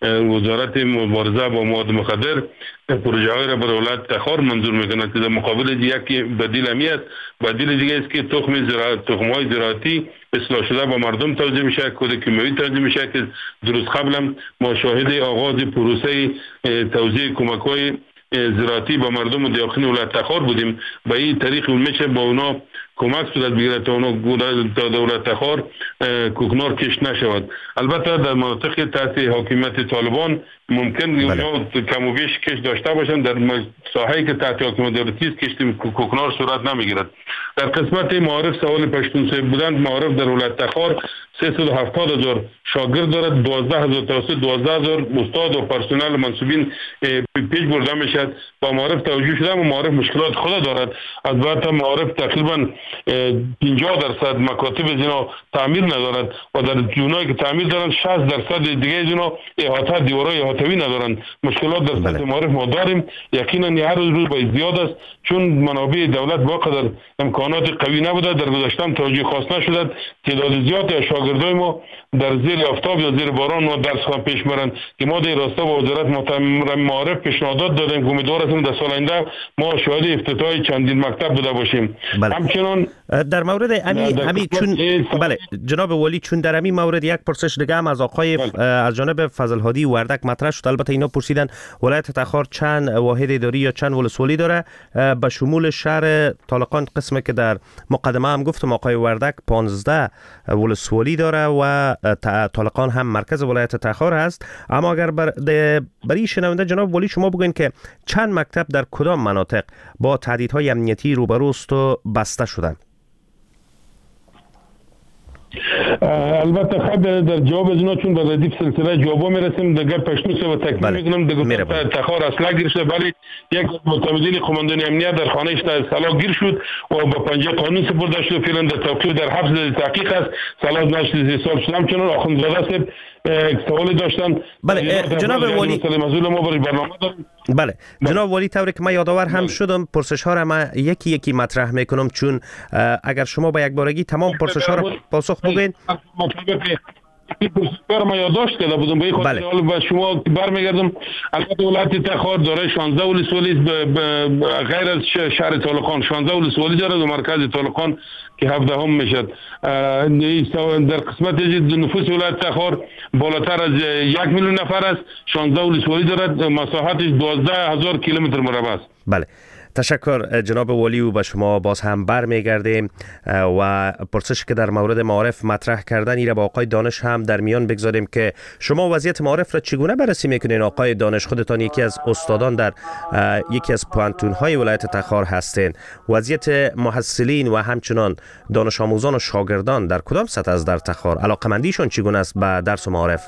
وزارت مبارزه با مواد مخدر پروژه های را برای ولایت تخار منظور میکنه که در مقابل یکی بدیل همی است. بدیل دیگه است که تخم زراعت، تخم های زراعتی اصلاح شده با مردم توزیع میشه، کد کیمیایی توزیع میشه که درست قبل هم ما شاهد آغاز پروسه توزیع کمک های زراعتی با مردم داخل ولایت تخار بودیم. به این طریق میشه با اونا کمک صورت بگیره تا اونا دولت تخار کوکنار کش نشود. البته در مناطق تحت حاکمیت طالبان ممکن اونا کم و بیش کش داشته باشند، در ساحه‌ای که تحت حاکمیت دولتی است کش کوکنار صورت نمیگیرد. در قسمت معارف سوال پشتون بودند، معارف در ولایت تخار سیصد و هفتاد هزار شاگرد دارد، دوازده هزار توسط دوازده هزار استاد و پرسنل منصوبین پیش برده میشد. با معارف توجه شده و معارف مشکلات خود دارد. البته معارف تقریبا پنجاه درصد مکاتب زینا تعمیر ندارد و در جونایی که تعمیر دارند شصت درصد دیگه زینا احاطه دیوارای احاطوی ندارند. مشکلات در سطح معارف ما داریم. یقینا هر روز روز باید زیاد است، چون منابع دولت با قدر امکانات قوی نبوده. در گذشته توجه خاص نشده. تعداد زیادی از شاگردای ما در زیر آفتاب یا زیر باران ما درس خوان پیش برند که ما در راستا با وزارت معارف پیشنهادات دادیم. امیدوار هستیم در سال آینده ما شاهد افتتاح چندین مکتب بوده باشیم. بله. همچنان در مورد امی امی چون بله جناب ولی، چون در امی مورد یک پرسش دیگه هم از آقای بله. از جانب فضل هادی وردک مطرح شد. البته اینا پرسیدن ولایت تخار چند واحد اداری یا چند ولسوالی داره، به شمول شهر طالقان قسمی که در مقدمه هم گفتم آقای وردک پانزده ولسوالی داره و طالقان هم مرکز ولایت تخار هست. اما اگر بر برای شنونده جناب ولی شما بگوین که چند مکتب در کدام مناطق با تهدیدهای امنیتی روبروست و بسته شدن؟ البته خب در جواب از اینا چون در ردیف سلسله جوابا میرسیم دیگه پشتو سه و تکمیل میکنم. دیگه تخار اصلا گیر شده، ولی یک معتمدین قماندانی امنیت در خانه اشت سلاح گیر شد و با پنجه قانون سپرده شد. فعلا در توقیف در حبس تحقیق است. سلاح نشد سال شدم چون آخوندزاده صاحب سوالی داشتن. بله جناب ولی مسئول ما برای برنامه داریم. بله جناب ولی طوری که من یادآور هم شدم پرسش ها را من یکی یکی مطرح میکنم، چون اگر شما با یک بارگی تمام پرسش ها را پاسخ بگوین. پر ما یادداشت کرده بودم به خاطر بله. حال به شما برمیگردم. البته ولایت تخار دارای شانزده ولسوالی غیر از شهر طالقان شانزده ولسوالی دارد و مرکز طالقان که هفده هم میشد. در قسمت نفوس ولایت تخار بالاتر از یک میلیون نفر است. شانزده ولسوالی دارد، مساحتش دوازده هزار کیلومتر مربع است. بله تشکر جناب ولی، و به شما باز هم بر میگردیم و پرسش که در مورد معارف مطرح کردن ایره با آقای دانش هم در میان بگذاریم که شما وضعیت معارف را چگونه بررسی میکنین؟ آقای دانش خودتان یکی از استادان در یکی از پوانتون های ولایت تخار هستین. وضعیت محصلین و همچنان دانش آموزان و شاگردان در کدام سطح از در تخار علاقمندیشون چگونه است به درس و معارف؟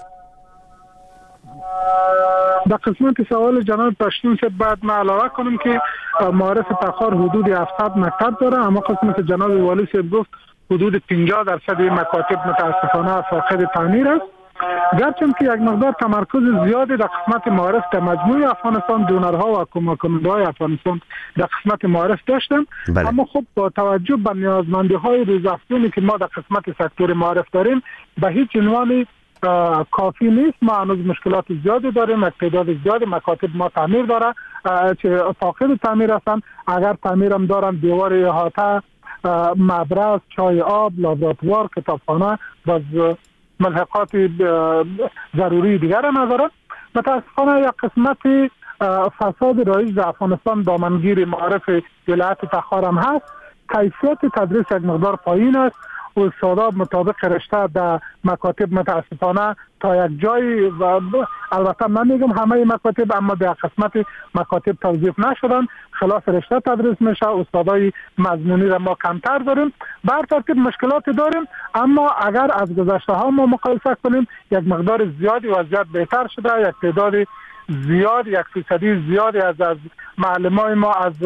در قسمت سوال جناب پشتون سے بعد ما علاوه کنم که معارف تخار حدود هفتصد مکتب داره، اما قسمت جناب والی سے گفت حدود پنجاه درصد مکاتب متاسفانه فاقد تعمیر است. گرچند که یک مقدار تمرکز زیادی در قسمت معارف در مجموع افغانستان دونرها و کمک کننده های افغانستان در قسمت معارف داشتن، بله. اما خب با توجه به نیازمندی های روزافزونی که ما در قسمت سکتور معارف داریم به هیچ عنوان کافی نیست. ما هنوز مشکلات زیادی داریم. تعداد زیادی مکاتب ما تعمیر داره که فاقد تعمیر هستن. اگر تعمیر هم دارن دیوار احاطه، مبرز، چای آب، لابراتوار، کتابخانه و ملحقات ضروری دیگر ندارن. متاسفانه یک قسمت فساد رایج در افغانستان دامنگیر معارف ولایت تخار هم هست. کیفیت تدریس یک مقدار پایین است. استادا مطابق رشته در مکاتب متاسفانه تا یک جای و البته من میگم همه مکاتب، اما در قسمت مکاتب توظیف نشدن، خلاف رشته تدریس میشه. استادای مضمونی را ما کمتر داریم. بر ترتیب مشکلات داریم، اما اگر از گذشته ها ما مقایسه کنیم یک مقدار زیادی وضعیت بهتر شده. یک تعداد زیاد، یک فیصدی زیادی از از معلمان ما از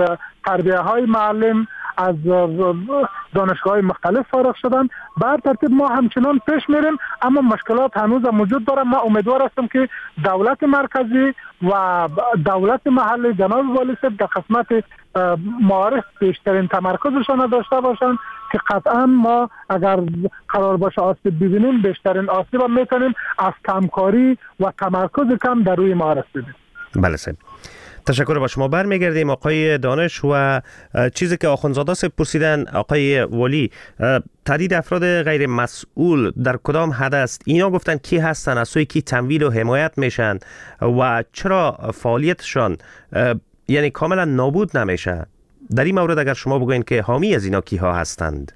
تربیه های معلم از دانشگاه مختلف فارغ شدن. بر ترتیب ما همچنان پیش میریم، اما مشکلات هنوز موجود داره. ما امیدوار هستم که دولت مرکزی و دولت محلی جناب والی صاحب در قسمت معارف بیشترین تمرکزشان داشته باشند که قطعا ما اگر قرار باشه آسیب ببینیم بیشترین آسیب هم میتونیم از کمکاری و تمرکز کم در روی معارف ببینیم. بله سید، تشکر. با شما برمیگردیم آقای دانش. و چیزی که آخوندزاده صاحب پرسیدن آقای ولی، تعدید افراد غیر مسئول در کدام حد است؟ اینا گفتن کی هستن، از سوی کی تمویل و حمایت میشن و چرا فعالیتشان یعنی کاملا نابود نمیشه؟ در این مورد اگر شما بگوین که حامی از اینا کی ها هستند.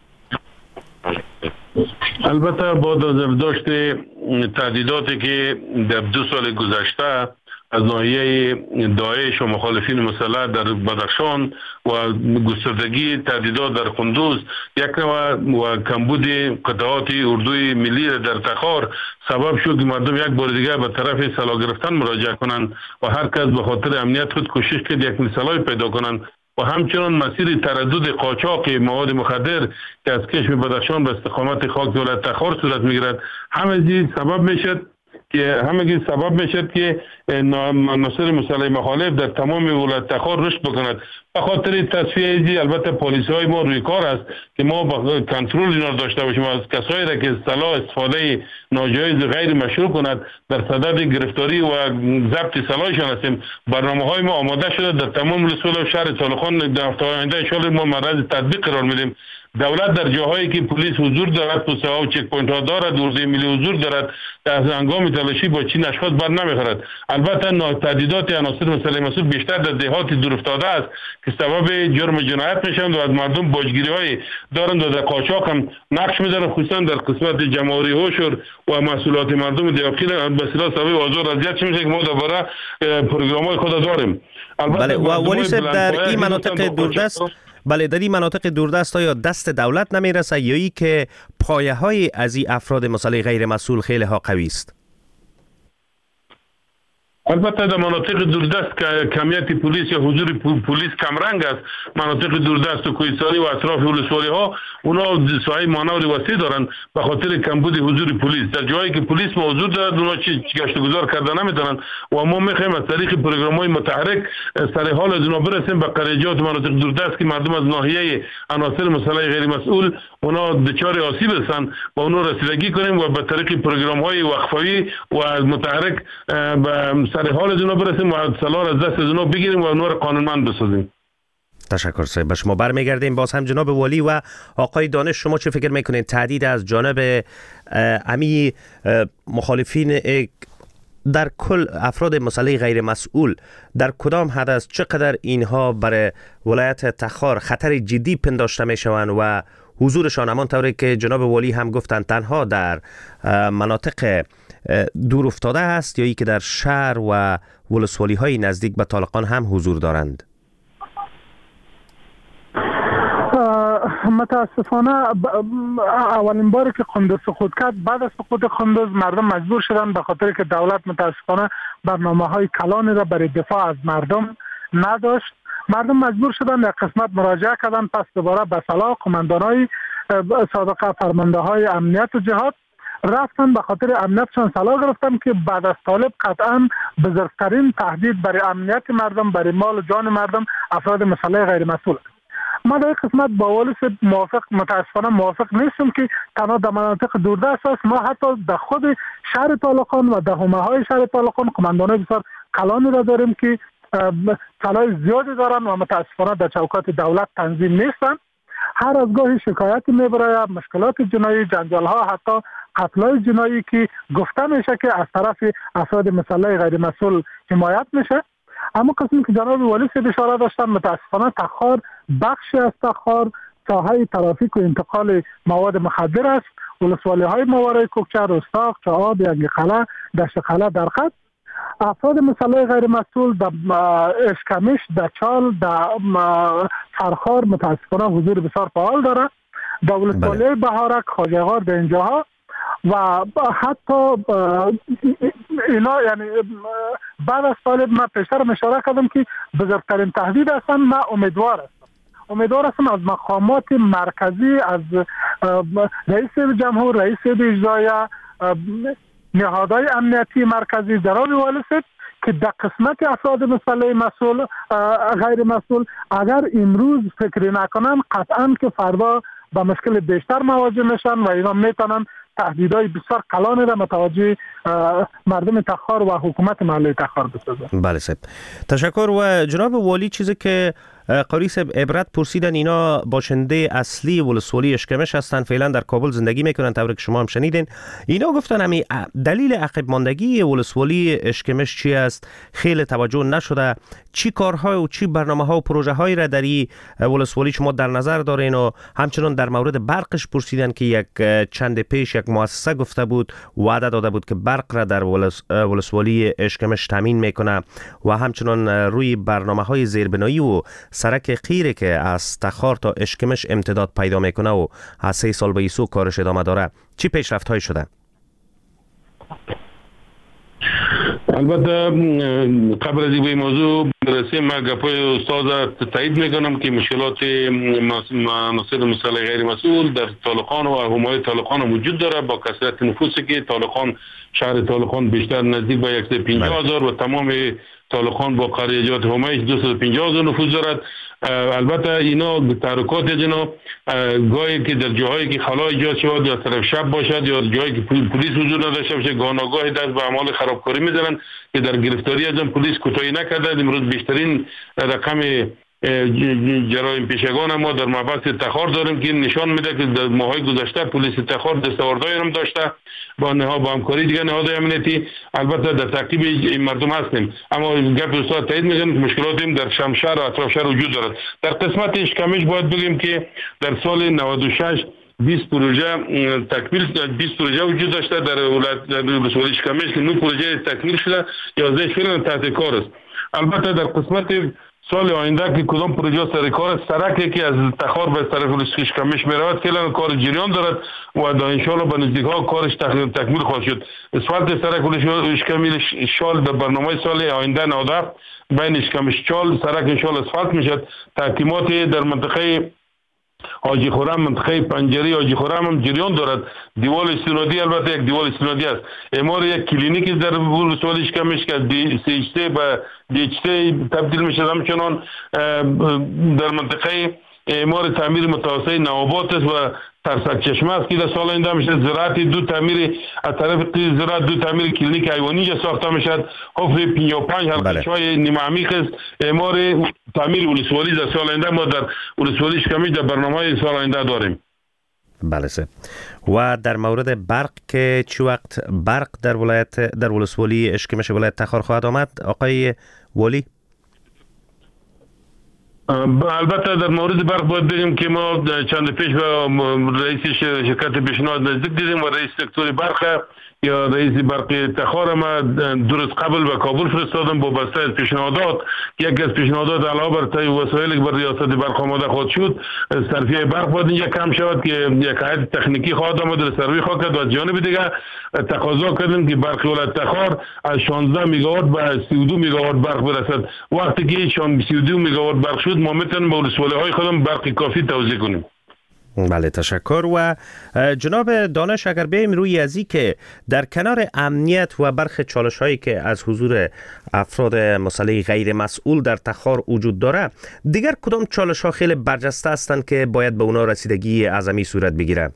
البته با داشت تعدیداتی که در دو سال گذشته از ناحیه داعش و مخالفین مسلح در بدخشان و گستردگی تعدیدات در قندوز، یک نوع و کمبود قطعات اردوی ملی در تخار سبب شد که مردم یک بار دیگر به طرف سلاح گرفتن مراجعه کنند و هر کس به خاطر امنیت خود کوشش کرد یک سلاح پیدا کنند و همچنان مسیر تردد قاچاق مواد مخدر که از کشم بدخشان به استقامت خاک ولایت تخار صورت میگیرد، همه سبب میشد که همگی سبب میشد که عناصر مسلح مخالف در تمام ولایت تخار رشد بکند. به خاطر تصفیه ایزی البته پلیس های ما روی کار است که ما با کنترل اینا داشته باشیم، از کسایی را که سلاح استفاده ناجایز غیر مشروع کند در صدد گرفتاری و ضبط سلاحشان هستیم. برنامه های ما آماده شده در تمام ولایت شهر طالقان. در هفته آینده ان شاء الله ما معرض تطبیق قرار میدیم. دولت در جاهایی که پلیس حضور دارد، پوسته ها و چک پوینت ها دارد، اردوی ملی حضور دارد، از هنگام تلاشی با چین اشخاص بر نمیخورد. البته تعدیدات عناصر مسلح مسئول بیشتر در دهات دور افتاده است که سبب جرم جنایت میشن و از مردم باجگیری های دارند و در قاچاق هم نقش میذارن، خصوصا در قسمت جمهوری هوشور و مسئولات مردم داخل به اصطلاح سبب آزار اذیت میشه که ما دوباره پروگرام های خود داریم. بله و ولی صاحب در این مناطق دوردست بله در این مناطق دوردست یا دست دولت نمیرسه یا ای که پایه های از این افراد مسلح غیر مسئول خیلی ها قوی است؟ البته در مناطق دوردست که کمیت پلیس یا حضور پلیس کمرنگ است، مناطق دوردست و کوهستانی و اطراف ولسوالی ها اونا ساحه مانور وسیع دارند به خاطر کمبود حضور پلیس. در جایی که پلیس موجود دارد اونا چی گشت و گذار کردن نمیتونن و ما میخوایم از طریق پروگرام های متحرک سر حال از اونا برسیم به قریجات مناطق دوردست که مردم از ناحیه عناصر مسلح غیر مسئول اونا دچار آسیب هستند با اونا رسیدگی کنیم و به طریق پروگرام های وقفوی و متحرک به سر حال از اونا برسیم و سلاح از دست از اونا بگیریم و اونا رو قانونمند بسازیم. تشکر صاحب. به شما برمیگردیم باز هم جناب ولی و آقای دانش. شما چه فکر میکنید تهدید از جانب امی مخالفین در کل افراد مسلح غیر مسئول در کدام حد است؟ چقدر اینها برای ولایت تخار خطر جدی پنداشته میشوند و حضورشان همان طوری که جناب ولی هم گفتند تنها در مناطق دور افتاده است یا ای که در شهر و ولسوالی های نزدیک به طالقان هم حضور دارند؟ متاسفانه اولین باری که قندوز سقوط کرد، بعد از سقوط قندوز مردم مجبور شدن به خاطر که دولت متاسفانه برنامه های کلانی را برای دفاع از مردم نداشت، مردم مجبور شدن در قسمت مراجعه کردن. پس دوباره به صلاح قماندان های سابقه فرمانده های امنیت و جهاد رفتن به خاطر امنیتشان صلاح گرفتن که بعد از طالب قطعا بزرگترین تهدید برای امنیت مردم، برای مال و جان مردم افراد مسلح غیر مسئول. ما در قسمت با والی صاحب موافق متاسفانه موافق نیستم که تنها در مناطق دوردست است. ما حتی در خود شهر طالقان و در حومه های شهر طالقان قماندانای بسیار کلانی را داریم که سلاح زیادی دارن و متاسفانه در چوکات دولت تنظیم نیستن. هر از گاهی شکایت میبره، مشکلات جنایی، جنجال ها، حتی قتلای جنایی که گفته میشه که از طرف افراد مسلح غیر مسئول حمایت میشه. اما قسمی که جناب والی صاحب اشاره داشتن، متاسفانه تخار بخشی از تخار ساحه ترافیک و انتقال مواد مخدر است. ولسوالی های موارد کوکچه، رستاق، چعاب، ینگ قلعه، دشت قلعه در خط افراد مسلح غیر مسئول در اشکمش، در چال، در فرخار متاسفانه حضور بسیار فعال داره. در ولسوالی بهارک، خواجه‌غار در اینجاها و حتی اینا یعنی بعد از سال من پیشتر اشاره کردم که بزرگترین تهدید هستن. من امیدوار هستم امیدوار هستم از مقامات مرکزی، از رئیس جمهور، رئیس اجرایی، نهادهای امنیتی مرکزی، جناب والی صاحب، که در قسمت افراد مسئله مسئول غیر مسئول اگر امروز فکر نکنن قطعا که فردا با مشکل بیشتر مواجه میشن و اینا میتونن تهدیدهای بسیار کلانی را متوجه مردم تخار و حکومت محلی تخار بسازن. بله صاحب، تشکر. و جناب والی، چیزی که قاری صاحب عبرت پرسیدن، اینا باشنده اصلی ولسوالی اشکمش هستن، فعلا در کابل زندگی میکنن، طوری که شما هم شنیدین. اینا گفتن همین دلیل عقب ماندگی ولسوالی اشکمش چی است؟ خیلی توجه نشده. چی کارها و چی برنامه ها و پروژه هایی را در این ولسوالی شما در نظر دارین؟ و همچنان در مورد برقش پرسیدن که یک چند پیش یک مؤسسه گفته بود، وعده داده بود که برق را در ولس ولسوالی اشکمش تامین میکنه، و همچنان روی برنامه های زیربنایی و سرک قیره که از تخار تا اشکمش امتداد پیدا میکنه و از سه سال به ایسو کارش ادامه داره. چی پیشرفت های شده؟ البته قبل از این موضوع برسه ما گپای استاد تایید میکنم که مشکلات مناصر مسئله غیر مسئول در طالقان و حمایه طالقان وجود داره، با کثرت نفوسی که طالقان، شهر طالقان بیشتر نزدیک به صد و پنجاه هزار و تمام طالقان با قریجات همایش دویست و پنجاه هزار نفوذ دارد. البته اینا تحرکات جنا گاهی که در جاهایی که خلا ایجاد شود یا طرف شب باشد یا جایی که پلیس حضور نداشته باشه، گاهی دست به اعمال خرابکاری میزنن که در گرفتاری از پلیس کوتاهی نکرده. امروز بیشترین رقم جرایم پیشگان ما در مبحث تخار داریم که نشان میده که در ماهای گذشته پلیس تخار دستاوردهایی هم داشته با نهاد با همکاری دیگه نهادهای امنیتی. البته در تعقیب این مردم هستیم، اما گپ استاد تایید میکنم که مشکلاتیم در شمشهر و اطراف شهر وجود دارد. در قسمت اشکمش باید بگیم که در سال نود و شش بیست پروژه تکمیل بیست پروژه وجود داشته در ولایت در ولسوالی اشکمش که نه پروژه تکمیل شده، یازده فعلا تحت کار است. البته در قسمت سال آینده که کدام پروژه سر کار است، سرکی که از تخار به طرف اشکمش میرود فعلا کار جریان دارد و در ان شاء الله به نزدیک ها کارش تکمیل خواهد شد. اسفالت سرک اشکمش شال به برنامه سال آینده نهفت بین اشکمش چال سرک ان شاء الله اسفالت میشد. تحکیمات در منطقه حاجی خرم، منطقه پنجری حاجی خرم هم جریان دارد. دیوال استنادی البته یک دیوال استنادی است. اعمار یک کلینیک در ولسوالی اشکمش که سی اچ تی به دی اچ تی تبدیل میشه. همچنان در منطقه اعمار تعمیر متوسط نوابات است و ترسک چشمه است که در سال آینده میشه. زراعت دو تعمیر از طرف زراعت دو تعمیر کلینیک حیوانی ساخته میشد. حفر پنجاه و پنج حلقه‌های نیمه عمیق است. اعمار تعمیر ولسوالی در سال آینده ما در ولسوالی اشکمش در برنامه سال آینده داریم. بله سه. و در مورد برق که چی وقت برق در ولایت در ولسوالی اشکمش ولایت تخار خواهد آمد آقای والی؟ البته در مورد برق باید بگیم که ما چند پیش به رئیس شرکت پیشنهاد نزدیک دیدیم و رئیس سکتور برق یا رئیس برق تخار ما دو روز قبل به کابل فرستادم با بسته از پیشنهادات. یکی از پیشنهادات علاوه بر تای وسایلی که بر ریاست برق آماده خواهد شد، صرفیه برق باید اینجا کم شود که یک هیئت تکنیکی خواهد آمد در سروی خواهد کرد. و از جانب دیگه تقاضا کردیم که برق ولایت تخار از شانزده میگاوات به سی و دو میگاوات برق برسد. وقتی که سی و دو میگاوات برق شد ما میتونیم به ولسوالی‌های خودمون برق کافی توزیع کنیم. بله تشکر. و جناب دانش اگر بیایم روی ازی که در کنار امنیت و برخی چالش هایی که از حضور افراد مسئله غیر مسئول در تخار وجود داره، دیگر کدام چالش ها خیلی برجسته هستند که باید به اونا رسیدگی اعظمی صورت بگیره؟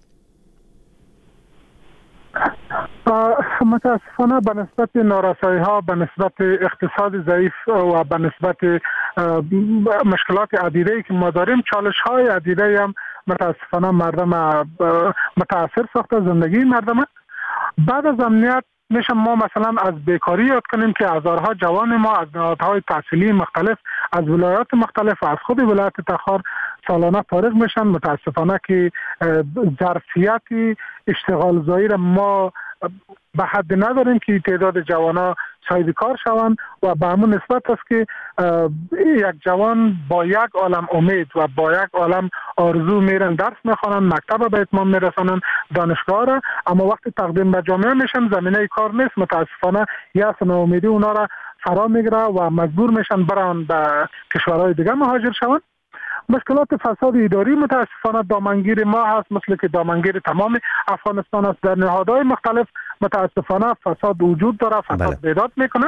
متاسفانه به نسبت نارسایی ها، به نسبت اقتصاد ضعیف و به نسبت مشکلات عدیده‌ای که ما داریم، چالش های عدیده هم متاسفانه مردم متاثر ساخته زندگی مردم. بعد از امنیت میشه ما مثلا از بیکاری یاد کنیم که هزارها جوان ما از نهادهای تحصیلی مختلف از ولایات مختلف و از خود ولایت تخار سالانه فارغ میشن. متاسفانه که ظرفیت اشتغال زایی را ما به حد نداریم که تعداد جوانا صاحب کار شوند و به همون نسبت است که یک جوان با یک عالم امید و با یک عالم آرزو میرن درس میخوانن، مکتب به اتمام میرسانن، دانشگاه را، اما وقتی تقدیم به جامعه میشن زمینه کار نیست. متاسفانه یأس و ناامیدی اونا را فرا میگیره و مجبور میشن برن به کشورهای دیگه مهاجر شوند. مشکلات فساد اداری متاسفانه دامنگیر ما هست، مثل که دامنگیر تمام افغانستان است. در نهادهای مختلف متاسفانه فساد وجود داره، فساد بله. بیداد میکنه.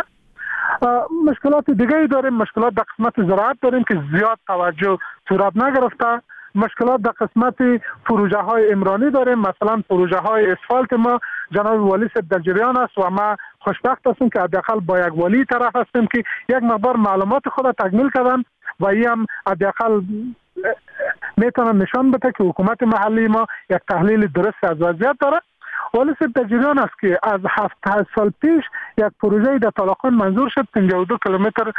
مشکلات دیگه داریم، مشکلات در قسمت زراعت داریم که زیاد توجه صورت نگرفته. مشکلات در قسمت پروژه های عمرانی داریم، مثلا پروژه های اسفالت ما جناب والی صاحب در جریان است و ما خوشبخت هستیم که حداقل با یک والی طرف هستیم که یک مقدار معلومات خود تکمیل کردن و این هم حداقل میتونه نشان بده که حکومت محلی ما یک تحلیل درست از وضعیت داره. والی صاحب در جریان است که از هفت سال پیش یک پروژه در طالقان منظور شد، پنجاه و دو کیلومتر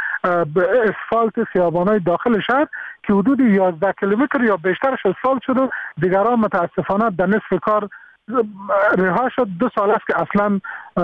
اسفالت خیابان‌های داخل شهر که حدود یازده کیلومتر یا بیشترش اسفالت شد و دیگران متاسفانه در نصف کار رها شد. دو سال است که اصلا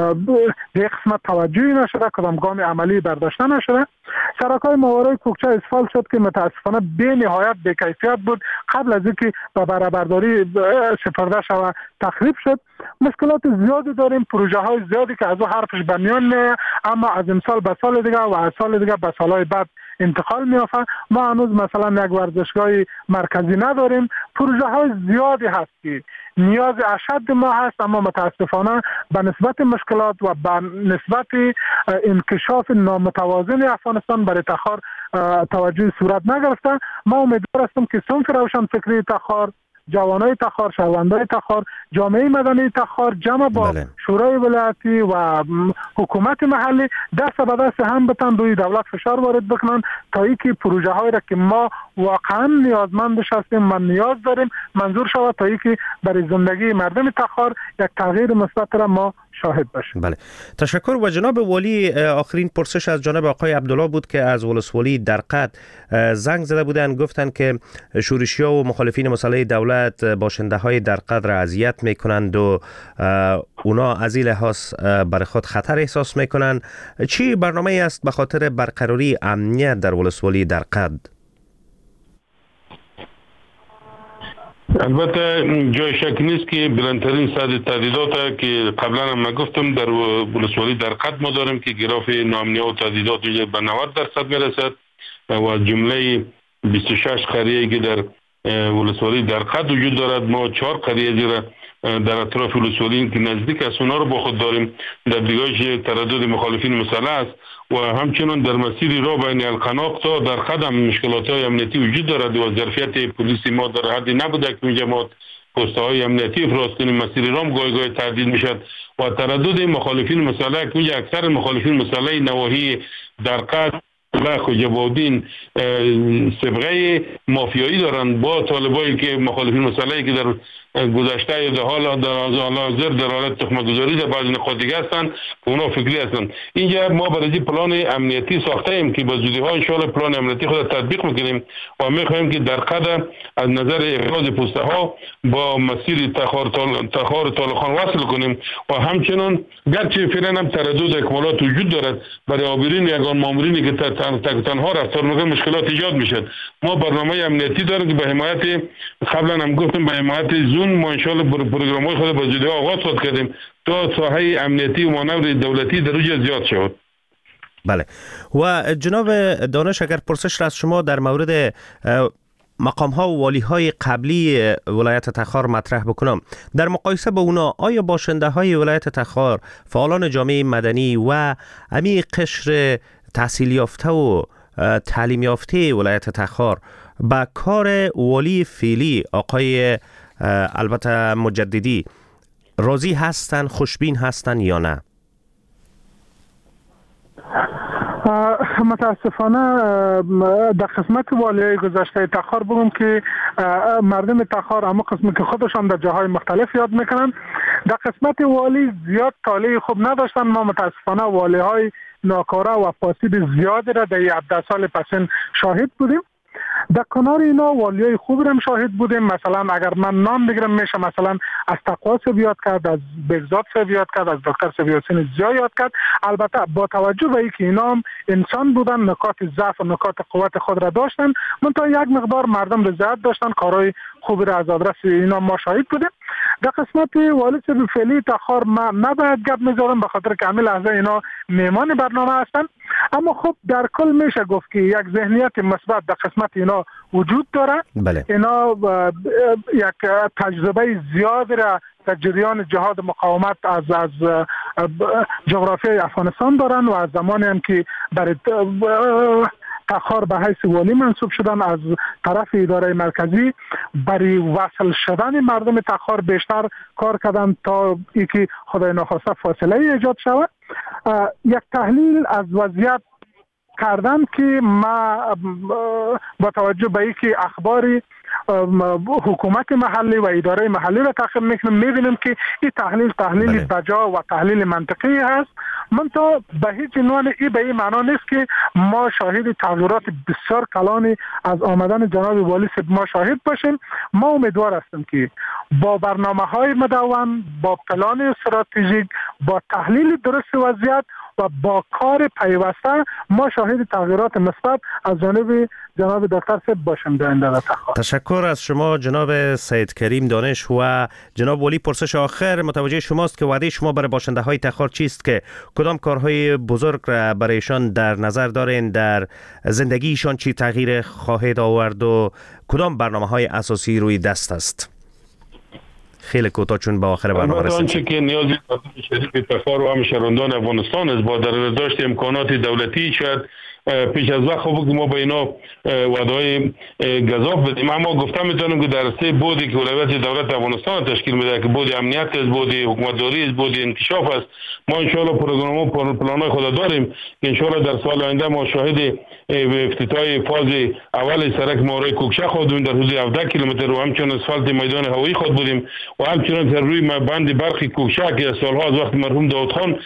به قسمت توجهی نشده، کدام گام عملی برداشته نشده. سرک‌های ماورای کوکچه اسفالت شد که متاسفانه به نهایت به کیفیت بود، قبل از اینکه به برآورداری سپرده شود تخریب شد. مشکلات زیادی داریم، پروژه های زیادی که از او حرفش به میان میاد، اما از امسال به سال دیگه و از سال دیگه به سالهای بعد انتقال میافته. ما هنوز مثلا یک ورزشگاه مرکزی نداریم. پروژه های زیادی هست که نیاز اشد ما هست، اما متاسفانه به نسبت مشکلات و به نسبت انکشاف نامتوازن افغانستان برای تخار توجه صورت نگرفته. ما امیدوار هستیم که صنف روشن فکری تخار، جوانای تخار، شهروندای تخار، جامعه مدنی تخار جمع با بله. شورای ولایتی و حکومت محلی دست به دست هم بتن روی دولت فشار وارد بکنن تا اینکه پروژه هایی را که ما واقعا نیازمندش هستیم، من نیاز داریم، منظور شود تا اینکه برای زندگی مردم تخار یک تغییر مثبت را ما شاهد باشیم. بله، تشکر. و جناب والی، آخرین پرسش از جانب آقای عبدالله بود که از ولسوالی درقد زنگ زده بودن، گفتن که شورشی‌ها و مخالفین مسلح دولت باشنده های درقد را اذیت میکنند و اونا از این لحاظ برای خود خطر احساس میکنن. چی برنامه است به خاطر برقراری امنیت در ولسوالی درقد؟ البته جای شک نیست که بلندترین سطح تهدیدات که قبلا هم گفتم در ولسوالی درقد ما داریم که گراف ناامنیت و تهدیدات به نود درصد میرسد و جمله بیست و شش قریه که در ولسوالی درقد وجود دارد. ما چهار قریه زیرا در اطراف ولسوالی که نزدیک است اونا رو با خود داریم. در دیگه‌اش تردد مخالفین مسلح است و همچنین در مسیر راه بین القناق تا در قدم مشکلات‌های امنیتی وجود دارد و ظرفیت پلیس ما در حدی نبوده که اینجا ما پست‌های امنیتی افراز کنیم. مسیر راه گاهی گاهی تهدید میشد و تردد مخالفین مسلح که اکثر مخالفین مسلح نواحی درقد و خجابادین سابقه مافیایی دارند با طالبایی که مخالفین مسلحی که در گذشته یا در حال در حاضر در حالت تخمه‌گذاری در بعضی نقاط دیگه هستند که اونا فکری هستند. اینجا ما برای پلان امنیتی ساخته ایم که با زودی ها ان شاء الله پلان امنیتی خود تطبیق میکنیم و میخواهیم که در قدر از نظر افراد پسته ها با مسیر تخار تال تخار طالقان وصل کنیم و همچنین گرچه فعلا هم تردد اکمالات وجود دارد برای عابرین یگان مامورینی که تن تن تنها رفتار میکنن مشکلات ایجاد میشد. ما برنامه امنیتی داریم که به حمایت قبلا هم گفتم به حمایت زون ما ان شاء الله پروگرام‌های خود با زودی آغاز خود کردیم تا ساحه امنیتی و مانور دولتی در اوج زیاد شود. بله. و جناب دانش، اگر پرسش را از شما در مورد مقام ها و والی های قبلی ولایت تخار مطرح بکنم، در مقایسه با اونا آیا باشنده های ولایت تخار، فعالان جامعه مدنی و امی قشر تحصیل یافته و تعلیم یافته ولایت تخار با کار والی فعلی آقای البته مجددی راضی هستن، خوشبین هستن یا نه؟ متاسفانه در قسمت والی گذشته تخار بگم که مردم تخار اما قسمی که خودشان در جاهای مختلف یاد میکنن، در قسمت والی زیاد طالع خوب نداشتن. ما متاسفانه والی های ناکاره و فاسد زیادی را در هفده سال پسین شاهد بودیم. در کنار اینا والیای خوب هم شاهد بودیم. مثلا اگر من نام بگیرم میشه مثلا از تقوا سه یاد کرد، از بهزاد سه یاد کرد، از دکتر سویاسین زیا یاد کرد. البته با توجه به اینکه اینا هم انسان بودن، نکات ضعف و نکات قوت خود را داشتن، منتها یک مقدار مردم رضایت داشتن، کارهای خوبی را از آدرس اینا ما شاهد بودیم. در قسمت والی صاحب فعلی تاخر ما نباید گپ میذارم به خاطر که همین لحظه اینا میهمان برنامه هستن، اما خب در کل میشه گفت که یک ذهنیت مثبت در قسمت اینا وجود داره. بله. اینا یک تجربه زیادی را در جریان جهاد مقاومت از از جغرافیای افغانستان دارن و از زمانی هم که برای تاخر به حیث والی منصوب شدن از طرف اداره مرکزی برای وصل شدن مردم تاخر بیشتر کار کردن تا اینکه خدای ناخواسته فاصله ایجاد شود. یک تحلیل از وضعیت کردن که ما با توجه به اینکه اخباری حکومت محلی و اداره محلی را تعقیب میکنیم میبینیم که این تحلیل تحلیل بجا و تحلیل منطقی هست. من تا به هیچ عنوان این به این معنا نیست که ما شاهد تغییرات بسیار کلانی از آمدن جناب والی صاحب ما شاهد باشیم. ما امیدوار هستیم که با برنامه های مدون، با پلان استراتژیک، با تحلیل درست وضعیت و با کار پیوسته ما شاهد تغییرات مثبت از جانب جناب دکتر صاحب باشیم در آینده. تشکر از شما جناب سید کریم دانش. و جناب ولی پرسش آخر متوجه شماست که وعده شما برای باشنده های تخار چیست که کدام کارهای بزرگ را برایشان در نظر دارین، در زندگیشان چی تغییر خواهد آورد و کدام برنامه های اساسی روی دست است؟ خیلی کوتاه چون با آخر برنامه رسیدیم. آنچه که نیازی شریف تخار و هم شهروندان افغانستان است با در داشت امکانات دولتی شاید پیش از وقت خوب که ما به اینا وعده‌های گزاف بدیم، اما گفتم میتونم که در سه بودی که اولویت دولت افغانستان تشکیل میده که بود امنیت است، بود حکومتداری است، بود انکشاف است، ما ان شاء الله پروگرام و پلان‌های خود داریم که ان شاء الله در سال آینده ما شاهد افتتاح فاز اول سرک ماورای کوکشه خودیم در حدود هفده کیلومتر و همچنین اسفالت میدان هوایی خود بودیم و همچنین در روی بند برخی کوکشه که سالها از وقت مرحوم داود خان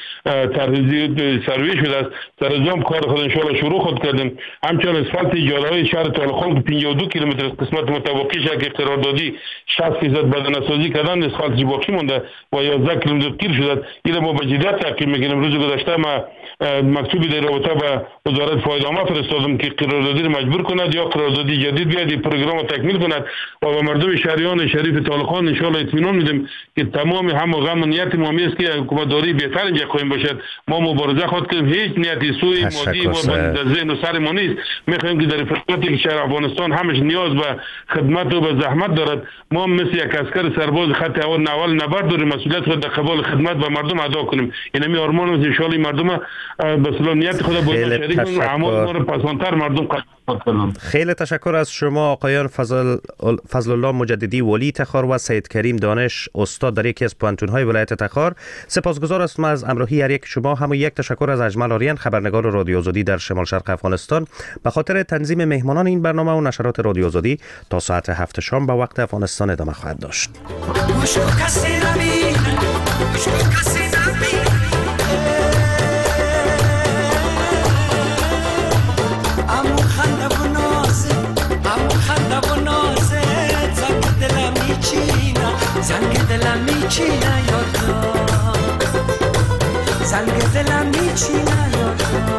طرحی سروی شده است در ازام کار خود ان شاء الله شروع خود کردیم. همچنین اسفالت جاده‌های شهر طالقان که پنجاه و دو کیلومتر قسمت متوقی شده که قراردادی شصت درصد بدنه‌سازی کردن، اسفالت باقی مونده و یازده کیلومتر گیر شده. این ما به جدیت تعقیب می‌کنیم. روز گذشته ما مکتوبی در رابطه با وزارت فایده‌نامه فرستادم که قراردادی رو مجبور کند یا قراردادی جدید بیاد پروگرام رو تکمیل کند و به مردم شهریان شریف طالقان ان شاء الله اطمینان میدیم که تمام هم غم و نیت ما است که حکومتداری بهتر اینجا خواهیم باشد. ما مبارزه خود کردیم، هیچ نیتی سوی مادی و در ذهن و سر ما نیست. میخوایم که در فرصتی که شهر افغانستان همش نیاز به خدمت و به زحمت دارد، ما مثل یک عسکر سرباز خط اول نوال نبرد داریم مسئولیت خود در قبال خدمت به مردم ادا کنیم. اینمی آرمان است ان شاء الله مردم به سلامت خود با شریک کنیم، اعمال ما رو پسندتر مردم قدر. خیلی تشکر از شما آقایان فضل فضل الله مجددی ولی تخار و سید کریم دانش استاد در یکی از پانتون‌های ولایت تخار. سپاسگزار هستم از همراهی هر یک شما. هم یک تشکر از اجمل آریان خبرنگار رادیو آزادی در شمال شرق افغانستان به خاطر تنظیم مهمانان این برنامه و نشرات رادیو آزادی. تا ساعت هفت شام به وقت افغانستان ادامه خواهد داشت. زنگ دلم میچینه یادا زنگ دلم میچینه یادا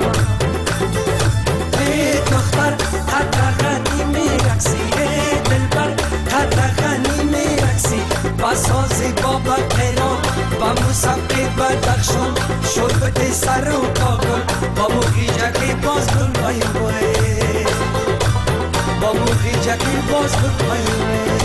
ای دختر تدغنی میرکسی ای دلبر تدغنی میرکسی با سازی بابا پیران با موسیقی بدخشان شربت سر و کاغل با موقی جکی باز گل بای بای با موقی جکی باز گل بای بای